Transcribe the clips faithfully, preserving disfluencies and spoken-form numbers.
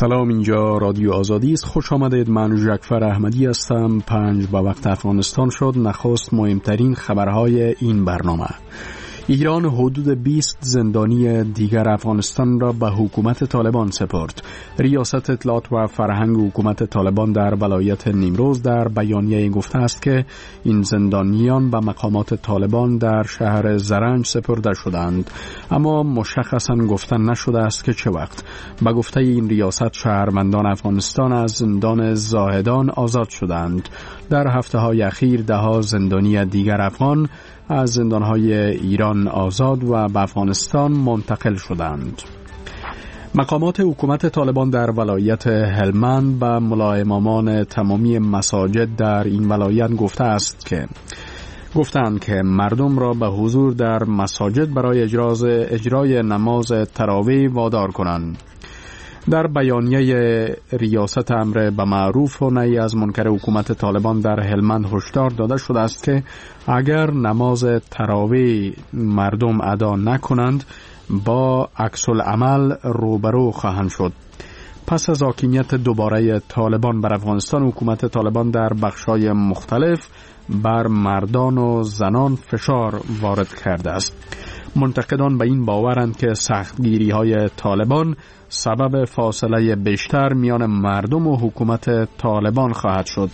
سلام، اینجا رادیو آزادی است. خوش آمدید. من جعفر احمدی هستم. پنج با وقت افغانستان شد. نخست مهمترین خبرهای این برنامه. ایران حدود بیست زندانی دیگر افغانستان را به حکومت طالبان سپرد. ریاست اطلاعات و فرهنگ حکومت طالبان در ولایت نیمروز در بیانیه گفته است که این زندانیان به مقامات طالبان در شهر زرنج سپرده شدند، اما مشخصاً گفتن نشده است که چه وقت. به گفته این ریاست شهروندان افغانستان از زندان زاهدان آزاد شدند. در هفته‌های اخیر ده‌ها زندانی دیگر افغان از زندانهای ایران آزاد و به افغانستان منتقل شدند. مقامات حکومت طالبان در ولایت هلمند به ملا امامان تمامی مساجد در این ولایت گفته است که گفتند که مردم را به حضور در مساجد برای اجراز اجرای نماز تراویح وادار کنند. در بیانیه ریاست امر به معروف و نهی از منکر حکومت طالبان در هلمند هشدار داده شده است که اگر نماز تراویح مردم ادا نکنند با عکس العمل روبرو خواهند شد. پس از حاکمیت دوباره طالبان بر افغانستان، حکومت طالبان در بخش‌های مختلف بر مردان و زنان فشار وارد کرده است. منتقدان به این باورند که سختگیری‌های طالبان سبب فاصله بیشتر میان مردم و حکومت طالبان خواهد شد.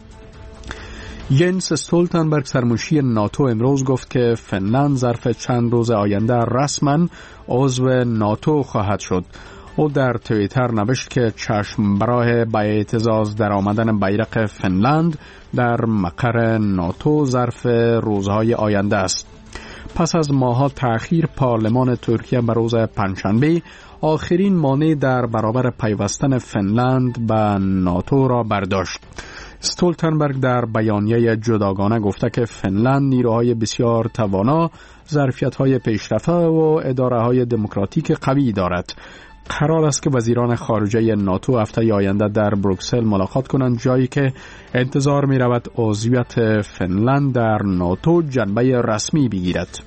ینس استولتنبرگ سرمنشی ناتو امروز گفت که فنلند ظرف چند روز آینده رسما عضو ناتو خواهد شد. او در توییتر نوشت که چشم براه به اعتزاز در آمدن بیرق فنلند در مقر ناتو ظرف روزهای آینده است. پس از ماه‌ها تأخیر، پارلمان ترکیه به روز پنجشنبه آخرین مانع در برابر پیوستن فنلند به ناتو را برداشت. استولتنبرگ در بیانیه جداگانه گفته که فنلند نیروهای بسیار توانا، ظرفیت‌های پیشرفته و اداره‌های دموکراتیک قوی دارد. قرار است که وزیران خارجه ناتو هفته آینده در بروکسل ملاقات کنند، جایی که انتظار می رود عضویت فنلند در ناتو جنبه رسمی بگیرد.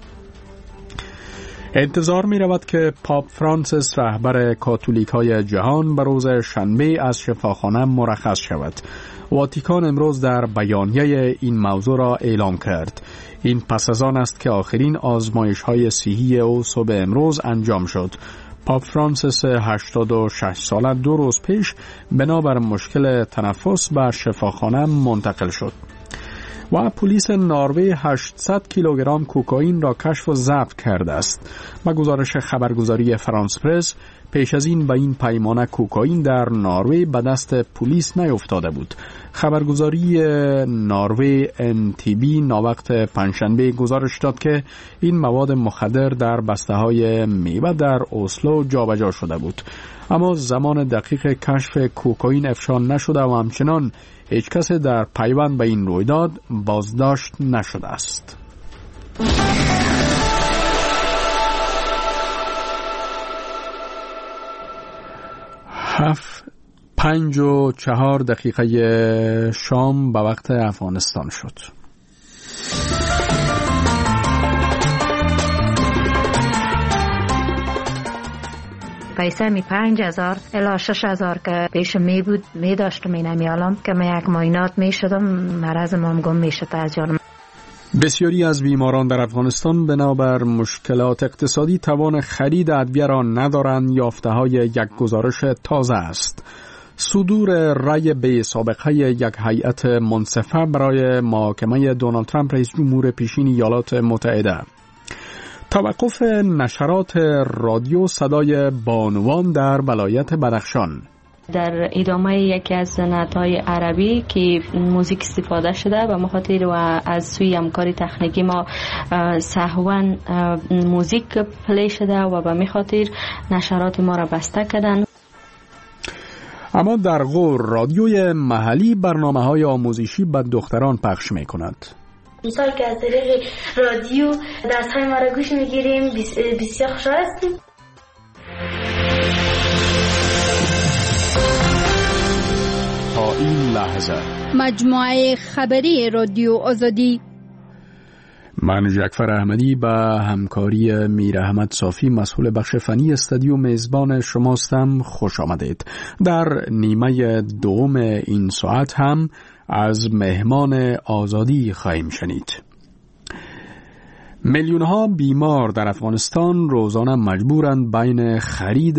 انتظار می رود که پاپ فرانسیس رهبر کاتولیک های جهان به روز شنبه از شفاخانه مرخص شود. واتیکان امروز در بیانیه این موضوع را اعلام کرد. این پس از آن است که آخرین آزمایش های صحی او صبح امروز انجام شد. پاپ فرانسیس هشتاد و شش ساله دو روز پیش بنابر مشکل تنفس به شفاخانه منتقل شد. و پلیس نروژ هشتصد کیلوگرم کوکائین را کشف و ضبط کرده است. با گزارش خبرگزاری فرانس پرس، پیش از این به این پیمانه کوکائین در نروژ به دست پلیس نیفتاده بود. خبرگزاری نروژ ان تی بی ناوقت پنجشنبه گزارش داد که این مواد مخدر در بسته‌های میوه در اسلو جابجا شده بود، اما زمان دقیق کشف کوکائین افشا نشده و همچنان هیچ کس در پیوند به این رویداد بازداشت نشده است. هفت پنج و چهار دقیقه شام به وقت افغانستان شد. پیسه می پنج هزار الا شش هزار که پیش می بود می داشتم این امیالم که من یک ماینات می شدم مرض مام گم می شد از جانم. بسیاری از بیماران در افغانستان بنابر مشکلات اقتصادی توان خرید ادویه را ندارند. یافته های یک گزارش تازه است. صدور رأی به سابقه یک هیئت منصفه برای محاکمه دونالد ترامپ رئیس جمهور پیشین ایالات متحده. توقف نشرات رادیو صدای بانوان در ولایت بدخشان. در ادامه یکی از نتای عربی که موزیک استفاده شده و مخاطر و از سوی همکاری تکنیکی ما سهوا موزیک پلی شده و به مخاطر نشرات ما را بسته کردن. اما در غور رادیوی محلی برنامه‌های آموزشی به دختران پخش می‌کند. مثال که از طریق رادیو درس‌های ما را گوش می‌گیریم، بسیار خوشحال هستیم. تا این لحظه مجموعه خبری رادیو آزادی. من جعفر احمدی به همکاری میر احمد صافی مسئول بخش فنی استودیو میزبان شماستم. خوش آمدید. در نیمه دوم این ساعت هم از مهمان آزادی خواهیم شنید. میلیون ها بیمار در افغانستان روزانه مجبورند بین خرید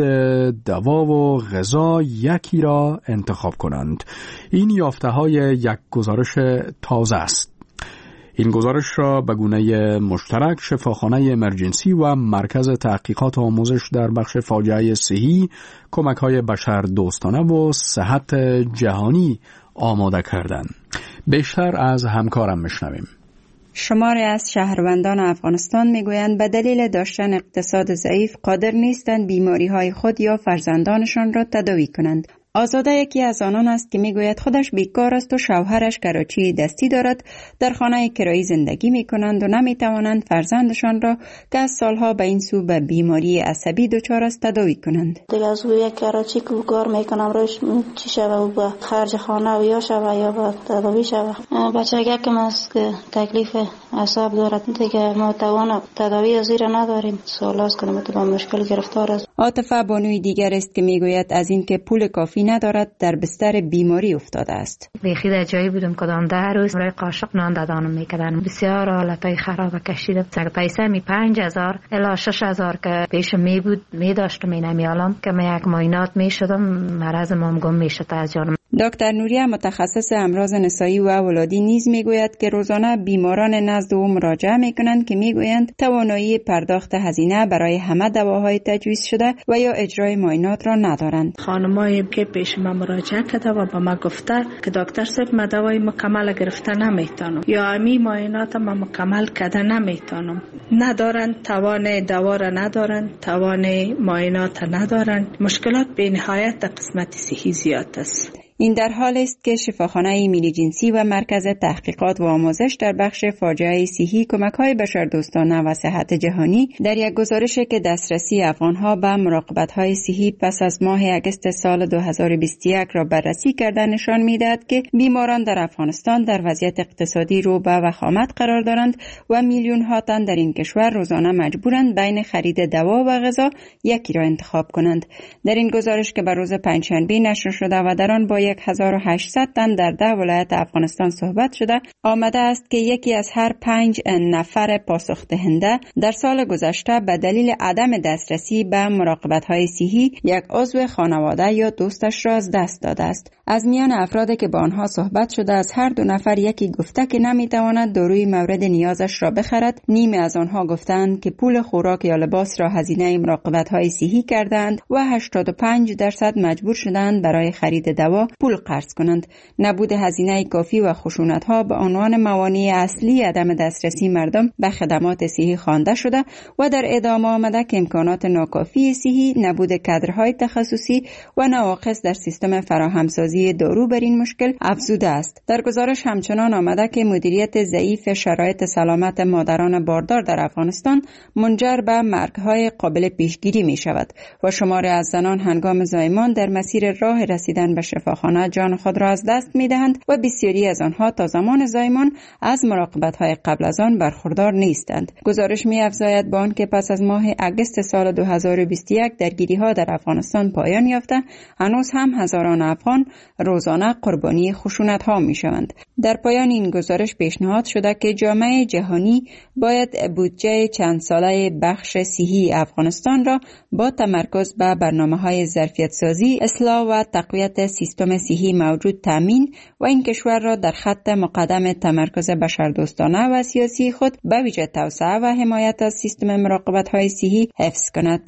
دوا و غذا یکی را انتخاب کنند. این یافته های یک گزارش تازه است. این گزارش را به گونه مشترک شفاخانه امرجنسی و مرکز تحقیقات و آموزش در بخش فاجعه صحی، کمک‌های بشر دوستانه و صحت جهانی آماده کردند. بیشتر از همکارم میشنویم. شماری از شهروندان افغانستان میگویند به دلیل داشتن اقتصاد ضعیف قادر نیستند بیماری‌های خود یا فرزندانشان را تداوی کنند. آزاده یکی از آنان است که میگوید خودش بیکار است و شوهرش کراچی دستی دارد، در خانه کرایی زندگی میکنند و نمیتوانند فرزندشان را که از سالها به این سو به بیماری عصبی دچار است تداوی کنند. دیگه از او یک کراچی که کار میکنم روش چی شوه و به خرج خانه و یا شوه یا به تداوی شوه. بچه یکم است که تکلیف اعصاب دارد، دیگه ما توان تداوی از زیر نداریم. سوال است که با مشکل گرفتار است. عاطفه بانوی دیگر است که میگوید از این که پول کافی ندارد در بستر بیماری افتاده است. بیخی در جایی بودم کدام ده روز برای قاشق نان دادانم میکردن. بسیار حالتای خراب کشیدم. پیسه می پنج هزار الی شش هزار که پیش می بود می داشتم این نمیالم که من یک ماینات می شدم مرض مام گم می شد از جانم. دکتر نوریه متخصص امراض نسایی و اولادی نیز میگوید که روزانه بیماران نزد او مراجعه میکنند که میگویند توانایی پرداخت هزینه برای همه دواهای تجویز شده و یا اجرای معاینات را ندارند. خانمایی که پیش ما مراجعه کرده و به ما گفته که دکتر صاحب ما دوای مکمل گرفته نمیتونم یا امی معاینات ما مکمل کرده نمیتونم. ندارند توان دوا را ندارند، توان معاینات ندارند. مشکلات به نهایت در قسمت صحی زیاد است. این در حال است که شفاخانه ملی جنسی و مرکز تحقیقات و آموزش در بخش فاجعه صحی کمک‌های بشردوستانه و صحت جهانی در یک گزارشی که دسترسی افغان‌ها به مراقبت‌های صحی پس از ماه اگست سال دو هزار و بیست و یک را بررسی کرده نشان می‌دهد که بیماران در افغانستان در وضعیت اقتصادی رو به وخامت قرار دارند و میلیون‌ها تن در این کشور روزانه مجبورند بین خرید دوا و غذا یکی را انتخاب کنند. در این گزارش که بر روز پنجشنبه نشر شده و در آن با هزار و هشتصد تن در ده ولایت افغانستان صحبت شده، آمده است که یکی از هر پنج نفر پاسخ دهنده در سال گذشته به دلیل عدم دسترسی به مراقبت‌های صحی یک عضو خانواده یا دوستش را از دست داده است. از میان افرادی که با آنها صحبت شده از هر دو نفر یکی گفته که نمیتواند داروی مورد نیازش را بخرد، نیمه از آنها گفتند که پول خوراک یا لباس را هزینه مراقبت‌های صحی کردند و هشتاد و پنج درصد مجبور شدند برای خرید دوا پول قرض کنند. نبود هزینه کافی و خشونت‌ها به عنوان موانع اصلی عدم دسترسی مردم به خدمات صحی خوانده شده و در ادامه آمده که امکانات ناکافی صحی، نبود کادرهای تخصصی و نواقص در سیستم فراهمسازی دارو بر این مشکل افزوده است. در گزارش همچنان آمده که مدیریت ضعیف شرایط سلامت مادران باردار در افغانستان منجر به مرگ‌های قابل پیشگیری می شود و شماری از زنان هنگام زایمان در مسیر راه رسیدن به شفاخانه جان خود را از دست می دهند و بسیاری از آنها تا زمان زایمان از مراقبت‌های قبل از آن برخوردار نیستند. گزارش می افزاید با آنکه پس از ماه اگست سال دو هزار و بیست و یک درگیری‌ها در افغانستان پایان یافته، هنوز هم هزاران افغان روزانه قربانی خشونت‌ها می‌شوند. در پایان این گزارش پیشنهاد شده که جامعه جهانی باید بودجه چند ساله بخش صحی افغانستان را با تمرکز بر برنامه‌های ظرفیت‌سازی، اصلاح و تقویت سیستم صحی موجود تامین و این کشور را در خط مقدم تمرکز بشردوستانه و سیاسی خود به ویژه توسعه و حمایت از سیستم مراقبت‌های صحی حفظ کند.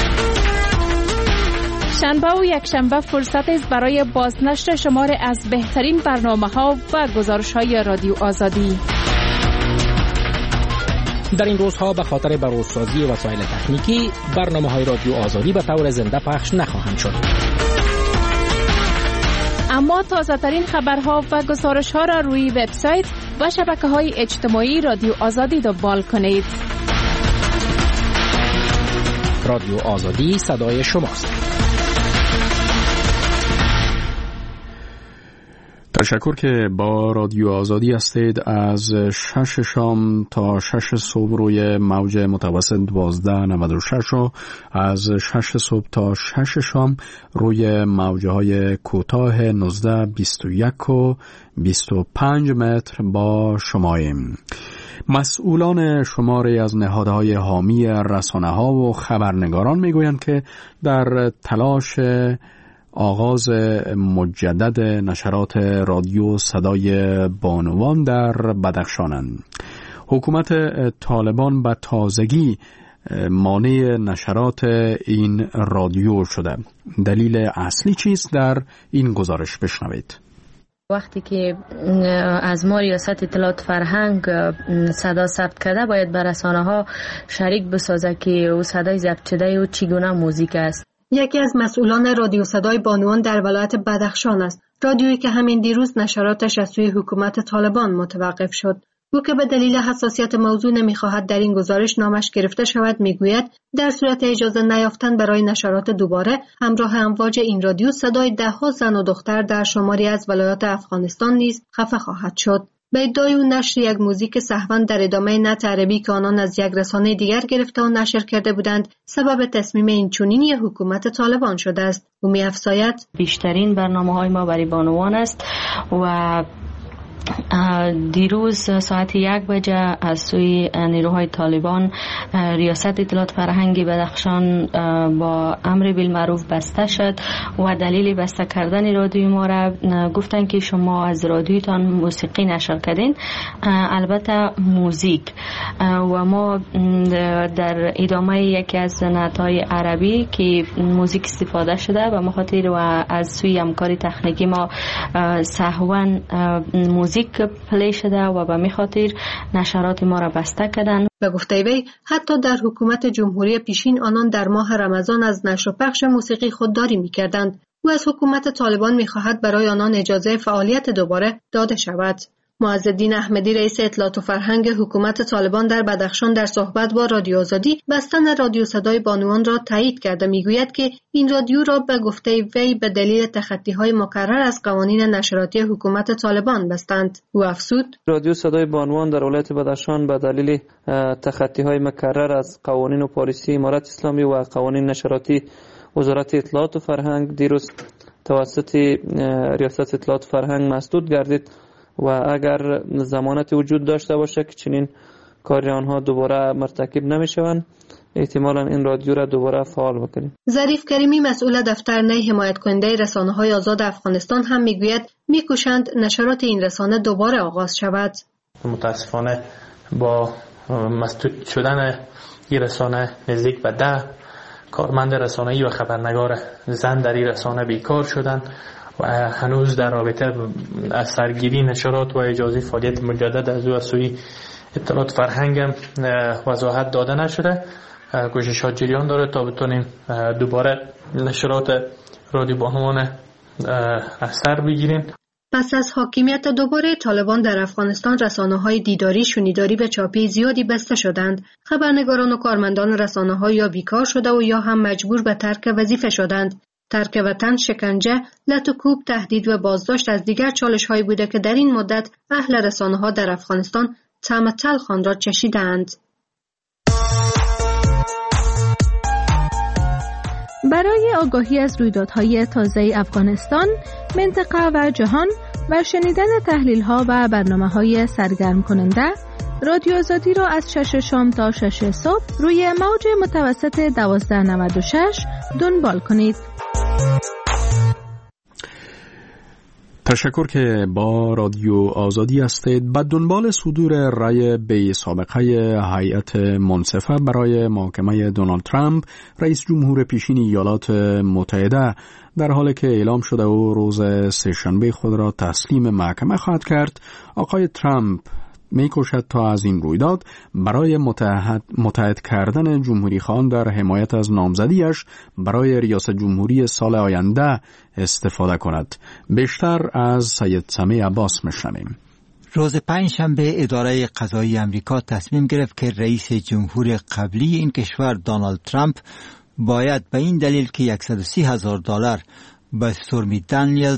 شنبه و یک شنبه فرصت است برای بازنشر شمار از بهترین برنامه‌ها و گزارش‌های رادیو آزادی. در این روزها به خاطر بروزسازی وسایل تکنیکی برنامه‌های رادیو آزادی به طور زنده پخش نخواهند شد. اما تازه‌ترین خبرها و گزارش‌ها را روی وبسایت و شبکه‌های اجتماعی رادیو آزادی دنبال کنید. رادیو آزادی صدای شماست. تشکر که با رادیو آزادی هستید. از شش شام تا شش صبح روی موج متوسط دوازده نود و شش و از شش صبح تا شش شام روی موجه های کوتاه نوزده بیست و یک و بیست و پنج متر با شماییم. مسئولان شماری از نهادهای حامی رسانه‌ها و خبرنگاران میگویند که در تلاش آغاز مجدد نشرات رادیو صدای بانوان در بدخشانند. حکومت طالبان به تازگی مانع نشرات این رادیو شده. دلیل اصلی چیست؟ در این گزارش بشنوید. وقتی که از ما ریاست اطلاعات فرهنگ صدا ثبت کرده، باید به رسانه‌ها شریک بسازه که او صدای ضبط شده و چگونه موزیک است. یکی از مسئولان رادیو صدای بانوان در ولایت بدخشان است. رادیویی که همین دیروز نشراتش از سوی حکومت طالبان متوقف شد. او که به دلیل حساسیت موضوع نمیخواهد در این گزارش نامش گرفته شود، میگوید در صورت اجازه نیافتن برای نشرات دوباره همراه امواج این رادیو صدای ده‌ها زن و دختر در شماری از ولایات افغانستان نیز خفه خواهد شد. به ادعای او نشر یک موزیک سهوا در ادامه نت عربی که آنان از یک رسانه دیگر گرفته و نشر کرده بودند سبب تصمیم این چنینی حکومت طالبان شده است. او می‌افزاید بیشترین برنامه‌های ما برای بانوان است و دیروز ساعت یک بجه از سوی نیروهای طالبان ریاست اطلاعات فرهنگی بدخشان با امر بالمعروف بسته شد و دلیل بسته کردن رادیوی ما را گفتن که شما از رادیوتان موسیقی نشر کردین، البته موزیک. و ما در ادامه یکی از نت‌های عربی که موزیک استفاده شده و مخاطر و از سوی همکاری تکنیکی ما سهوا موزیک پلی شده و به میخاطر نشرات ما را بسته کردن. به گفته وی حتی در حکومت جمهوری پیشین آنان در ماه رمضان از نشر و پخش موسیقی خودداری میکردند. او از حکومت طالبان میخواهد برای آنان اجازه فعالیت دوباره داده شود. معزالدین احمدی رئیس اطلاعات و فرهنگ حکومت طالبان در بدخشان در صحبت با رادیو آزادی بستن رادیو صدای بانوان را تایید کرده. میگوید که این رادیو را به گفته وی به دلیل تخطی‌های مکرر از قوانین نشراتی حکومت طالبان بستند. او افزود رادیو صدای بانوان در ولایت بدخشان به دلیل تخطی‌های مکرر از قوانین و پالیسی امارت اسلامی و قوانین نشراتی وزارت اطلاعات و فرهنگ دیروز توسط ریاست اطلاعات و فرهنگ مسدود گردید و اگر ضمانت وجود داشته باشه که چنین کاری آنها دوباره مرتکب نمیشوند، احتمالاً این رادیو را دوباره فعال بکنیم. ظریف کریمی مسئول دفتر نی حمایت کننده رسانه‌های آزاد افغانستان هم میگوید میکوشند نشرات این رسانه دوباره آغاز شود. متاسفانه با مسدود شدن این رسانه نزدیک به ده کارمند رسانه‌ای و خبرنگار زن در این رسانه بیکار شدند و هنوز در رابطه از سرگیری نشرات و اجازه فعالیت مجدد از او از سوی اطلاعات فرهنگ وضاحت داده نشده. کوششات جریان داره تا بتونیم دوباره نشرات رادیو بانوان از سر بگیریم. پس از حاکمیت دوباره طالبان در افغانستان رسانه‌های دیداری شنیداری به چاپی زیادی بسته شدند. خبرنگاران و کارمندان رسانه‌ها یا بیکار شده و یا هم مجبور به ترک وظیفه شدند. ترک وطن، شکنجه، لط و کوب، تهدید و بازداشت از دیگر چالش‌هایی بوده که در این مدت اهل رسانه‌ها در افغانستان طعم تلخ آن را چشیدند. برای آگاهی از رویدادهای تازه افغانستان، منطقه و جهان و شنیدن تحلیل‌ها و برنامه‌های سرگرم کننده، رادیو آزادی را از شش شام تا شش صبح روی موج متوسط دوازده نود و شش دنبال کنید. تشکر که با رادیو آزادی هستید. به دنبال صدور رأی بی سابقه هیئت منصفه برای محاکمه دونالد ترامپ، رئیس جمهور پیشین ایالات متحده در حالی که اعلام شده او روز سه‌شنبه خود را تسلیم محکمه خواهد کرد، آقای ترامپ می کوشد تا از این رویداد برای متحد, متحد کردن جمهوری خواهان در حمایت از نامزدیش برای ریاست جمهوری سال آینده استفاده کند. بیشتر از سید سمیع عباس میشنویم. روز پنجشنبه اداره قضایی امریکا تصمیم گرفت که رئیس جمهور قبلی این کشور دونالد ترامپ باید به این دلیل که صد و سی هزار دلار به استورمی دانیلز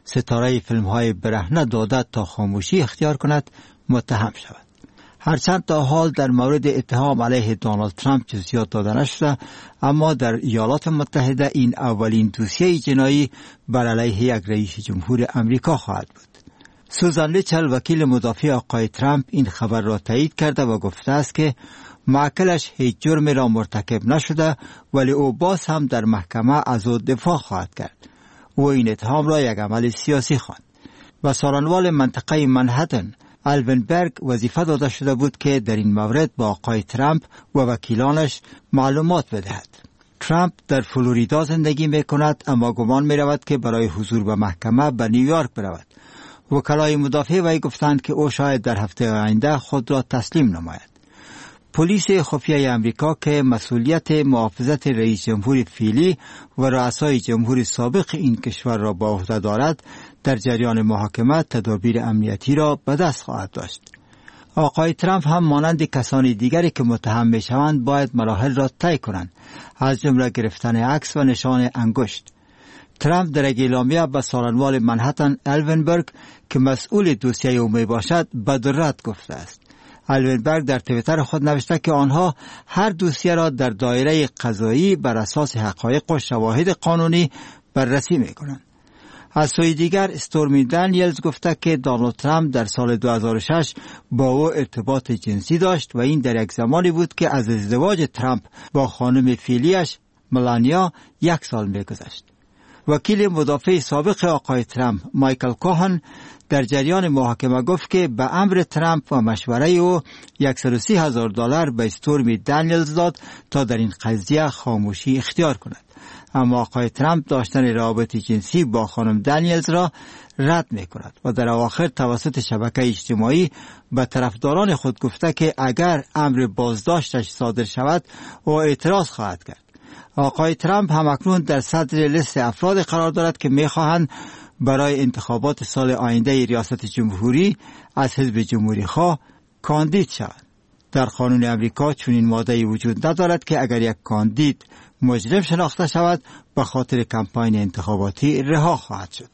ستاره فیلم های برهنه داده تا خاموشی اختیار کند متهم شود. هرچند تا حال در مورد اتهام علیه دونالد ترامپ جزئیات داده نشده، اما در ایالات متحده این اولین دوسیه جنایی بر علیه یک رئیس جمهور امریکا خواهد بود. سوزان لیچل وکیل مدافع آقای ترامپ این خبر را تایید کرده و گفته است که معکلش هیچ جرمی را مرتکب نشده، ولی او باز هم در محکمه از او دفاع خواهد کرد. او این اتهام را یک عمل سیاسی خواند. و سارنوال منطقه منهتن الوین برگ وظیفه داده شده بود که در این مورد با آقای ترامپ و وکیلانش معلومات بدهد. ترامپ در فلوریدا زندگی می کند، اما گمان می رود که برای حضور به محکمه به نیویورک برود. وکلای مدافع وی گفتند که او شاید در هفته آینده خود را تسلیم نماید. پلیس خفیه امریکا که مسئولیت محافظت رئیس جمهور فعلی و رؤسای جمهور سابق این کشور را به عهده دارد، در جریان محاکمه تدابیر امنیتی را به دست خواهد داشت. آقای ترامپ هم مانند کسانی دیگری که متهم میشوند باید مراحل را طی کنند، از جمله گرفتن عکس و نشان انگشت. ترامپ در یک اعلامیه به سارنوال منهتن الوینبرگ که مسئول دوسیه او می باشد بدرد گفته است. الوینبرگ در توییتر خود نوشته که آنها هر دوسیه را در دایره قضایی بر اساس حقایق و شواهد قانونی بررسی می کنند. از سوی دیگر استورمی دانیلز گفته که دونالد ترامپ در سال دو هزار و شش با او ارتباط جنسی داشت و این در یک زمانی بود که از ازدواج ترامپ با خانم فعلیش ملانیا یک سال می‌گذشت. وکیل مدافع سابق آقای ترامپ مایکل کوهن در جریان محاکمه گفت که به امر ترامپ و مشوره او صد و سی هزار دلار به استورمی دانیلز داد تا در این قضیه خاموشی اختیار کند. اما آقای ترامپ داشتن روابط جنسی با خانم دانیلز را رد می کند و در اواخر توسط شبکه اجتماعی به طرفداران خود گفته که اگر امر بازداشتش صادر شود او اعتراض خواهد کرد. آقای ترامپ هم اکنون در صدر لیست افراد قرار دارد که می خواهند برای انتخابات سال آینده ریاست جمهوری از حزب جمهوری خواه کاندید شود. در قانون امریکا چنین ماده‌ای وجود ندارد که اگر یک کاندید مجرم شناخته شود به خاطر کمپاین انتخاباتی رها خواهد شد.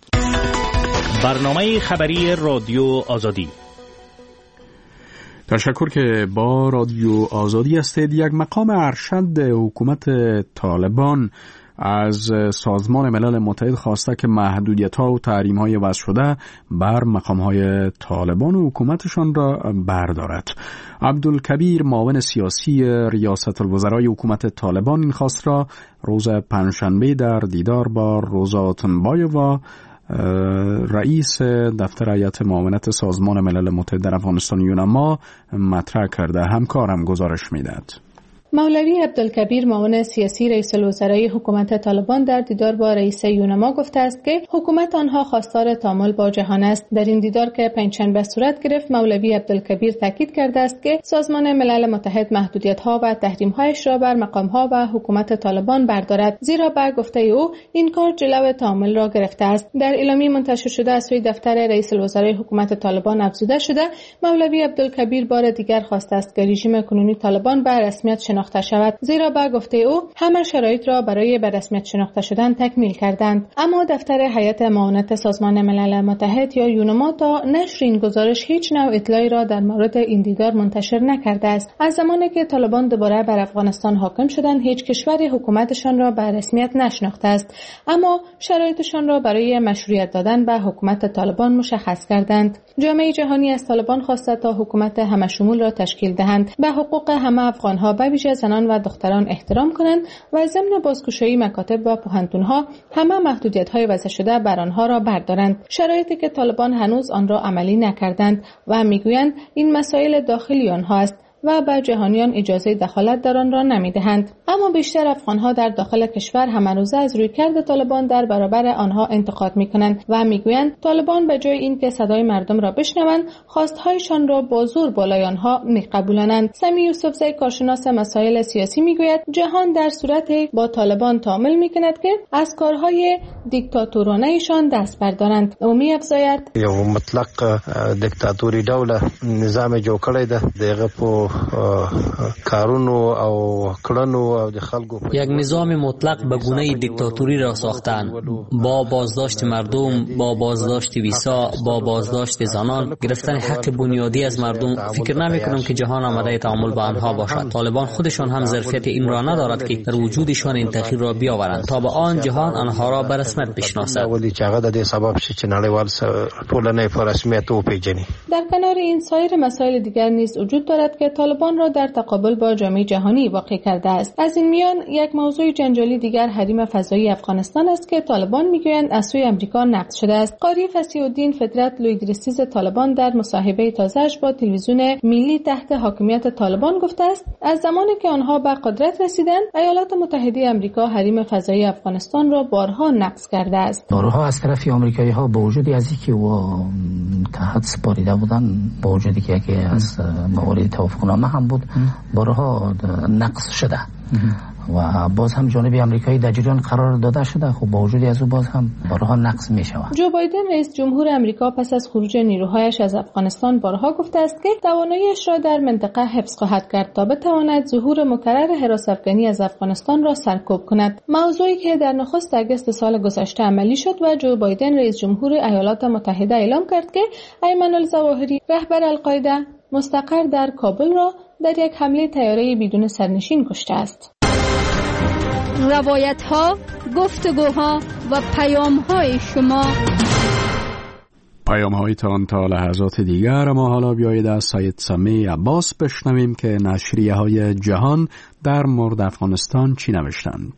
برنامه خبری رادیو آزادی. تشکر که با رادیو آزادی هستید. یک مقام ارشد حکومت طالبان از سازمان ملل متحد خواسته که محدودیت‌ها و تحریم‌های وضع شده بر مقام‌های طالبان و حکومتشان را بردارد. عبدالکبیر معاون سیاسی ریاست الوزرای حکومت طالبان این خواست را روز پنجشنبه در دیدار با روزا اوتونبایووا رئیس دفتر هیئت معاونت سازمان ملل متحد در افغانستان یونما مطرح کرده. همکارم گزارش می‌دهد. مولوی عبدالکبیر معاون سیاسی رئیس الوزرای حکومت طالبان در دیدار با رئیس یونما گفته است که حکومت آنها خواستار تعامل با جهان است. در این دیدار که پنجشنبه صورت گرفت، مولوی عبدالکبیر تاکید کرده است که سازمان ملل متحد محدودیت‌ها و تحریم‌هایش را بر مقام‌ها و حکومت طالبان بردارد، زیرا به گفته او این کار جلو تعامل را گرفته است. در اعلامیه منتشر شده از سوی دفتر رئیس الوزرای حکومت طالبان افزوده شده مولوی عبدالکبیر بار دیگر خواسته است که رژیم کنونی طالبان به رسمیت شناخته شود، زیرا به گفته او همه شرایط را برای به رسمیت شناخته شدن تکمیل کردند. اما دفتر هیئت معاونت سازمان ملل متحد یا یونما تا نشر این گزارش هیچ نوع اطلاعی را در مورد این دیدار منتشر نکرده است. از زمانی که طالبان دوباره بر افغانستان حاکم شدند، هیچ کشوری حکومتشان را به رسمیت نشناخته است، اما شرایطشان را برای مشروعیت دادن به حکومت طالبان مشخص کردند. جامعه جهانی از طالبان خواسته تا حکومت همه شمول را تشکیل دهند، به حقوق همه افغان‌ها به ویژه زنان و دختران احترام کنند و ضمن بازگشایی مکاتب و پوهنتون‌ها همه محدودیت‌های وضع شده بر آنها را بردارند، شرایطی که طالبان هنوز آن را عملی نکردند و میگویند این مسائل داخلی آنها است و به جهانیان اجازه دخالت در آن را نمیدهند. اما بیشتر افغان‌ها در داخل کشور همه روزه از رویکرد طالبان در برابر آنها انتقاد می‌کنند و میگویند طالبان به جای اینکه صدای مردم را بشنوند، خواست‌هایشان را با زور بالای آنها می‌قبولانند. سمی یوسفزی کارشناس مسائل سیاسی میگوید جهان در صورتی با طالبان تعامل می‌کند که از کارهای دیکتاتورانه ایشان دست بردارند. او می‌افزاید یو مطلق دیکتاتوری ډول نظام جوړ کړی ده، دغه په کارونو او کړنو او د خلکو یک نظام مطلق به گونه دیکتاتوری را ساختند، با بازداشت مردم، با بازداشت ویسا، با بازداشت زنان، گرفتن حق بنیادی از مردم. فکر نمی کنم که جهان آماده تعامل با آنها باشد. طالبان خودشان هم ظرفیت این را ندارد که در وجودشان این تغییر را بیاورند تا به آن جهان آنها را به رسمیت بشناسد. ولی چې هغه د سبب شي چې نړیوال ټولنه په رسمیت وپیژني. در کنار این سایر مسائل دیگر نیز وجود دارد که طالبان را در تقابل با جامعه جهانی واقع کرده است. از این میان یک موضوع جنجالی دیگر حریم فضایی افغانستان است که طالبان میگویند از سوی آمریکا نقض شده است. قاری فصیح الدین فطرت لویدرسیز طالبان در مصاحبه تازه‌اش با تلویزیون ملی تحت حاکمیت طالبان گفته است از زمانی که آنها به قدرت رسیدند ایالات متحده آمریکا حریم فضایی افغانستان را بارها نقض کرده است. بارها از طرف آمریکایی‌ها با وجودی از اینکه و تحت سپاریده بودن، با وجودی که یکی از موارد توافقنامه هم بود، بارها نقض شده و باز هم جانب آمریکایی در جریان قرار داده شده. خب با وجودی از او باز هم بارها نقض می شود. جو بایدن رئیس جمهور آمریکا پس از خروج نیروهایش از افغانستان بارها گفته است که توانایی‌اش را در منطقه حفظ خواهد کرد تا بتواند ظهور مکرر حراس افغانی از افغانستان را سرکوب کند. موضوعی که در نخست آگوست سال گذشته عملی شد و جو بایدن رئیس جمهور ایالات متحده اعلام کرد که ایمن الظواهری رهبر القاعده مستقر در کابل را در یک حمله طیاره بدون سرنشین کشته است. روایت ها، گفتگوها و پیام های شما. پیام های تان تا لحظات دیگر. ما حالا بیایید از سید سمی عباس بشنویم که نشریه های جهان در مورد افغانستان چی نوشتند.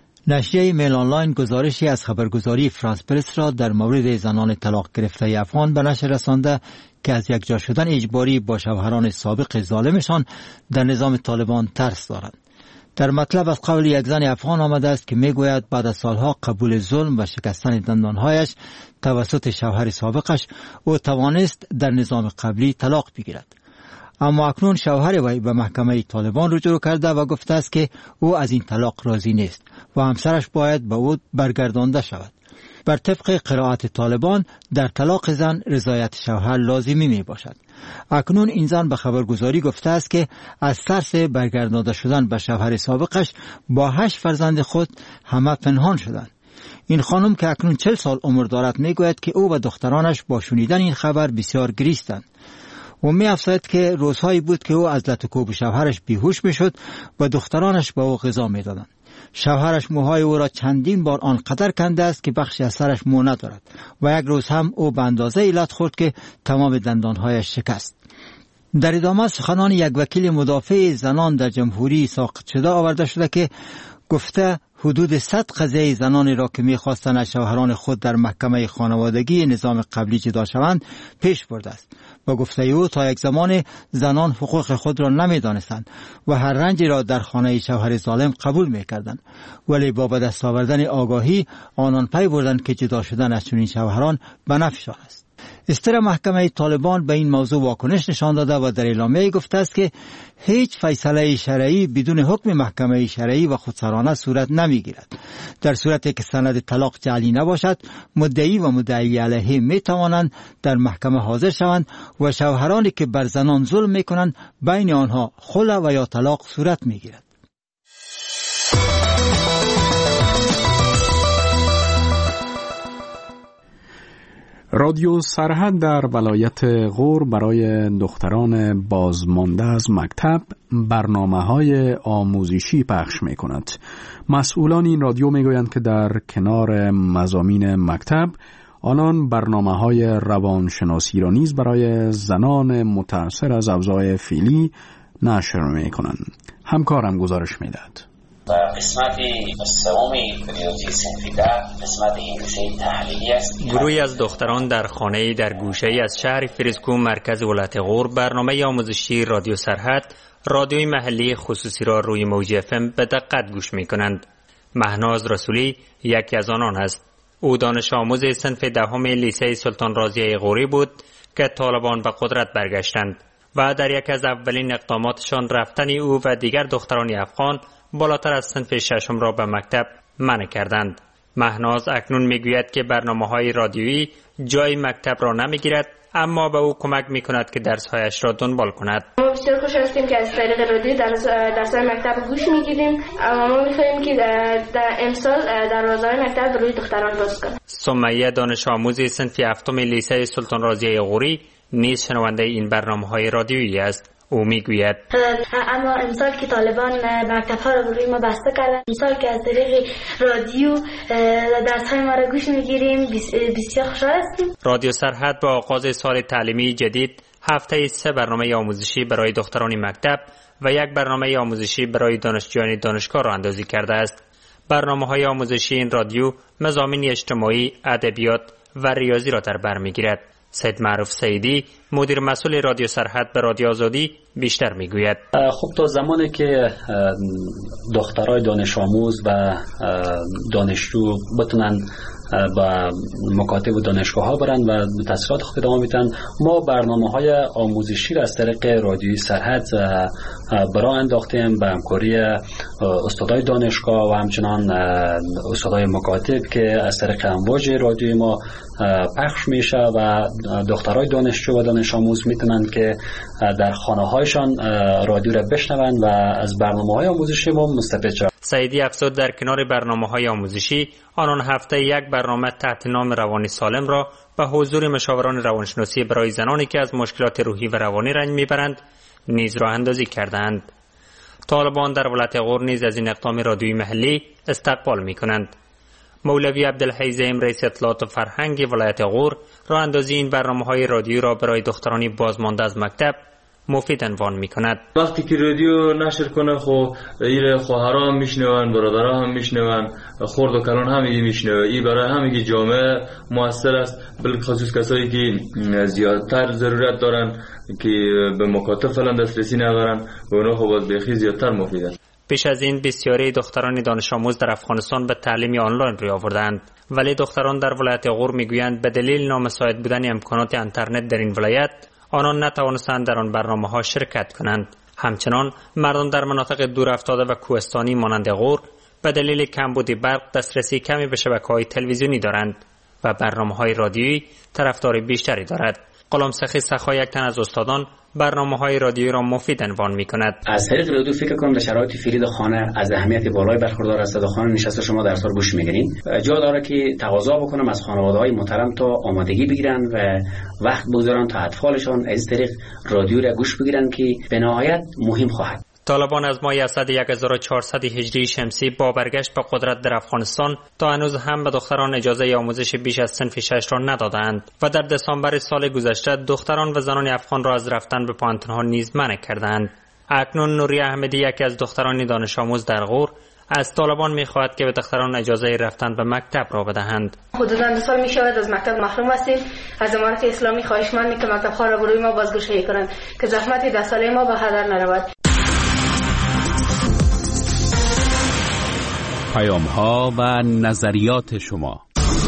نشریه میل آنلاین گزارشی از خبرگزاری فرانس پرس را در مورد زنان طلاق گرفته افغان به نشر رسانده که از یک جا شدن اجباری با شوهران سابق ظالمشان در نظام طالبان ترس دارند. در مطلب از قول یک زن افغان آمده است که میگوید بعد از سالها قبول ظلم و شکستن دندانهایش توسط شوهر سابقش او توانست در نظام قبلی طلاق بگیرد. اما اکنون شوهر وی به محکمه طالبان رجوع کرده و گفته است که او از این طلاق راضی نیست و همسرش باید به او برگردانده شود. بر طبق قرائت طالبان در طلاق زن رضایت شوهر لازمی می باشد. اکنون این زن به خبرگزاری گفته است که از ترس برگردانده شدن به شوهر سابقش با هشت فرزند خود همه پنهان شدند. این خانم که اکنون چل سال عمر دارد می گوید که او و دخترانش با شنیدن این خبر بسیار گریستند. و می افزاید که روزهایی بود که او از لطکوب شوهرش بیهوش می شد و دخترانش به او غذا می دادند. شوهرش موهای او را چندین بار آنقدر کنده است که بخشی از سرش مو ندارد و یک روز هم او به اندازه علت خورد که تمام دندانهایش شکست. در ادامه سخنان یک وکیل مدافع زنان در جمهوری ساقط شده آورده شده که گفته حدود صد قضیه زنانی را که می‌خواستند از شوهران خود در محکمه خانوادگی نظام قبلی جدا شوند پیش برده است. با گفته او تا یک زمان زنان حقوق خود را نمی‌دانستند و هر رنجی را در خانه شوهر ظالم قبول می‌کردند، ولی با به دست آوردن آگاهی آنان پی بردند که جدا شدن از چنین شوهران به نفعشان است. استر محکمه طالبان به این موضوع واکنش نشان داده و در اعلامیه گفته است که هیچ فیصله شرعی بدون حکم محکمه شرعی و خودسرانه صورت نمیگیرد. در صورتی که سند طلاق جعلی نباشد، مدعی و مدعی علیه می توانند در محکمه حاضر شوند و شوهرانی که بر زنان ظلم می کنند بین آنها خلع و یا طلاق صورت میگیرد. رادیو سرحد در ولایت غور برای دختران بازمانده از مکتب برنامه‌های آموزشی پخش می‌کند. مسئولان این رادیو می‌گویند که در کنار مضامین مکتب آنان برنامه‌های روانشناسی را نیز برای زنان متأثر از اوضاع فعلی نشر می‌کنند. همکارم گزارش می‌دهد. قسمت سومی ریاضی صنفی ده قسمت این گوشه تحلیلی است. گروهی از دختران در خانه‌ای در گوشه‌ای از شهر فریسکو مرکز ولایت غور برنامه آموزشی رادیو سرحد، رادیوی محلی خصوصی را روی موج اف ام به دقت گوش می‌کنند. مهناز رسولی یکی از آنان است. او دانش آموز صنف دهم لیسه سلطان رازیه غوری بود که طالبان به قدرت برگشتند و در یک از اولین اقداماتشان رفتن او و دیگر دختران افغان بالاتر از صنف ششم را به مکتب منع کردند. مهناز اکنون میگوید که برنامه‌های رادیویی جای مکتب را نمیگیرد، اما به او کمک میکند که درسهایش را دنبال کند. ما بسیار خوش هستیم که از طریق رادیو درس‌های مکتب گوش میگیریم، اما ما میخواهیم که در امسال دروازه‌های مکتب به روی دختران باز کنند. سمیه دانش آموز صنف هفتم لیسه سلطان رازیه غوری نیز شنونده این برنامه‌های رادیویی است. او میگوید اما امسال که طالبان مکتب‌ها را روی ما بسته کردن، امسال که از طریق رادیو درس‌های ما را گوش میگیریم بسیار خوشحال هستیم. رادیو سرحد با آغاز سال تعلیمی جدید هفته سه برنامه آموزشی برای دختران مکتب و یک برنامه آموزشی برای دانشجویان دانشگاه را اندازی کرده است. برنامه‌های آموزشی این رادیو مضامین اجتماعی، ادبیات و ریاضی را در بر می‌گیرد. سید معروف سیدی مدیر مسئول رادیو سرحد به رادیو آزادی بیشتر میگوید. خب تا زمانی که دخترای دانش آموز و دانشجو بتونن با مکاتب و دانشگاه ها برن و تحصیلات خود ادامه بدن، ما برنامه های آموزشی را از طریق رادیوی سرحد برای انداختیم به همکاری استادای دانشگاه و همچنان استادای مکاتب که از طریق امواج رادیوی ما پخش میشه و دخترای دانشجو و دانش آموز میتونن که در خانه هایشان رادیو را بشنون و از برنامه های آموزشی ما مستفید شوند. سعیدی افزود در کنار برنامه های آموزشی آنان هفته یک برنامه تحت نام روانی سالم را به حضور مشاوران روانشناسی برای زنانی که از مشکلات روحی و روانی رنج میبرند نیز راه اندازی کردند. طالبان در ولایت غور نیز از این اقدام رادیویی محلی استقبال میکنند. مولوی عبدالحی زعیم رئیس اطلاعات و فرهنگ ولایت غور راه اندازی این برنامه‌های رادیو را برای دخترانی بازمانده از مکتب مفید عنوان می‌کند. وقتی که رادیو نشر کنه خو ایره خواهرها هم میشنون، برادرها هم میشنون، خرد و کلان همگی میشنوه. این برای همگی جامعه موثر است، بالخصوص کسایی که زیادتر ضرورت دارن که به مکاتب فعلا دسترسی ندارن و اونا خو باز بخی زیادتر مفید است. پیش از این بسیاری دختران دانش آموز در افغانستان به تعلیم آنلاین روی آوردند، ولی دختران در ولایت غور میگویند به دلیل نامساعد بودن امکانات اینترنت در این ولایت آنان نتوانستند در آن برنامه‌ها شرکت کنند. همچنان مردم در مناطق دور افتاده و کوهستانی مانند غور به دلیل کمبود برق دسترسی کمی به شبکه‌های تلویزیونی دارند و برنامه‌های رادیویی طرفدار بیشتری دارد. غلام سخی سخا یک تن از استادان برنامه‌های رادیویی را مفید عنوان می‌کند. از طریق رادیو فکر کنم در شرایط فرید خانه از اهمیت بالای برخوردار است. در خانه نشسته شما درس را گوش می‌گیرین. جا داره که تقاضا بکنم از خانواده‌های محترم تا آمادگی بگیرن و وقت بگذارن تا اطفالشان از طریق رادیو را گوش بگیرن که به نهایت مهم خواهد. طالبان از ماه اسد هزار و چهارصد هجری شمسی با برگشت به قدرت در افغانستان تا هنوز هم به دختران اجازه آموزش بیش از صنف شش را ندادند و در دسامبر سال گذشته دختران و زنان افغان را از رفتن به پانتون‌ها نیز منع کردند. اکنون نوری احمدی یکی از دختران دانش آموز در غور از طالبان می‌خواهد که به دختران اجازه رفتن به مکتب را بدهند. حدوداً دو سال می‌شود از مکتب محروم هستیم. از امارت اسلامی خواهشمندیم که مکتب‌ها را بروی ما بازگشایی کنند که زحمت ده ساله ما به هدر نرود. پیام‌ها و نظریات شما.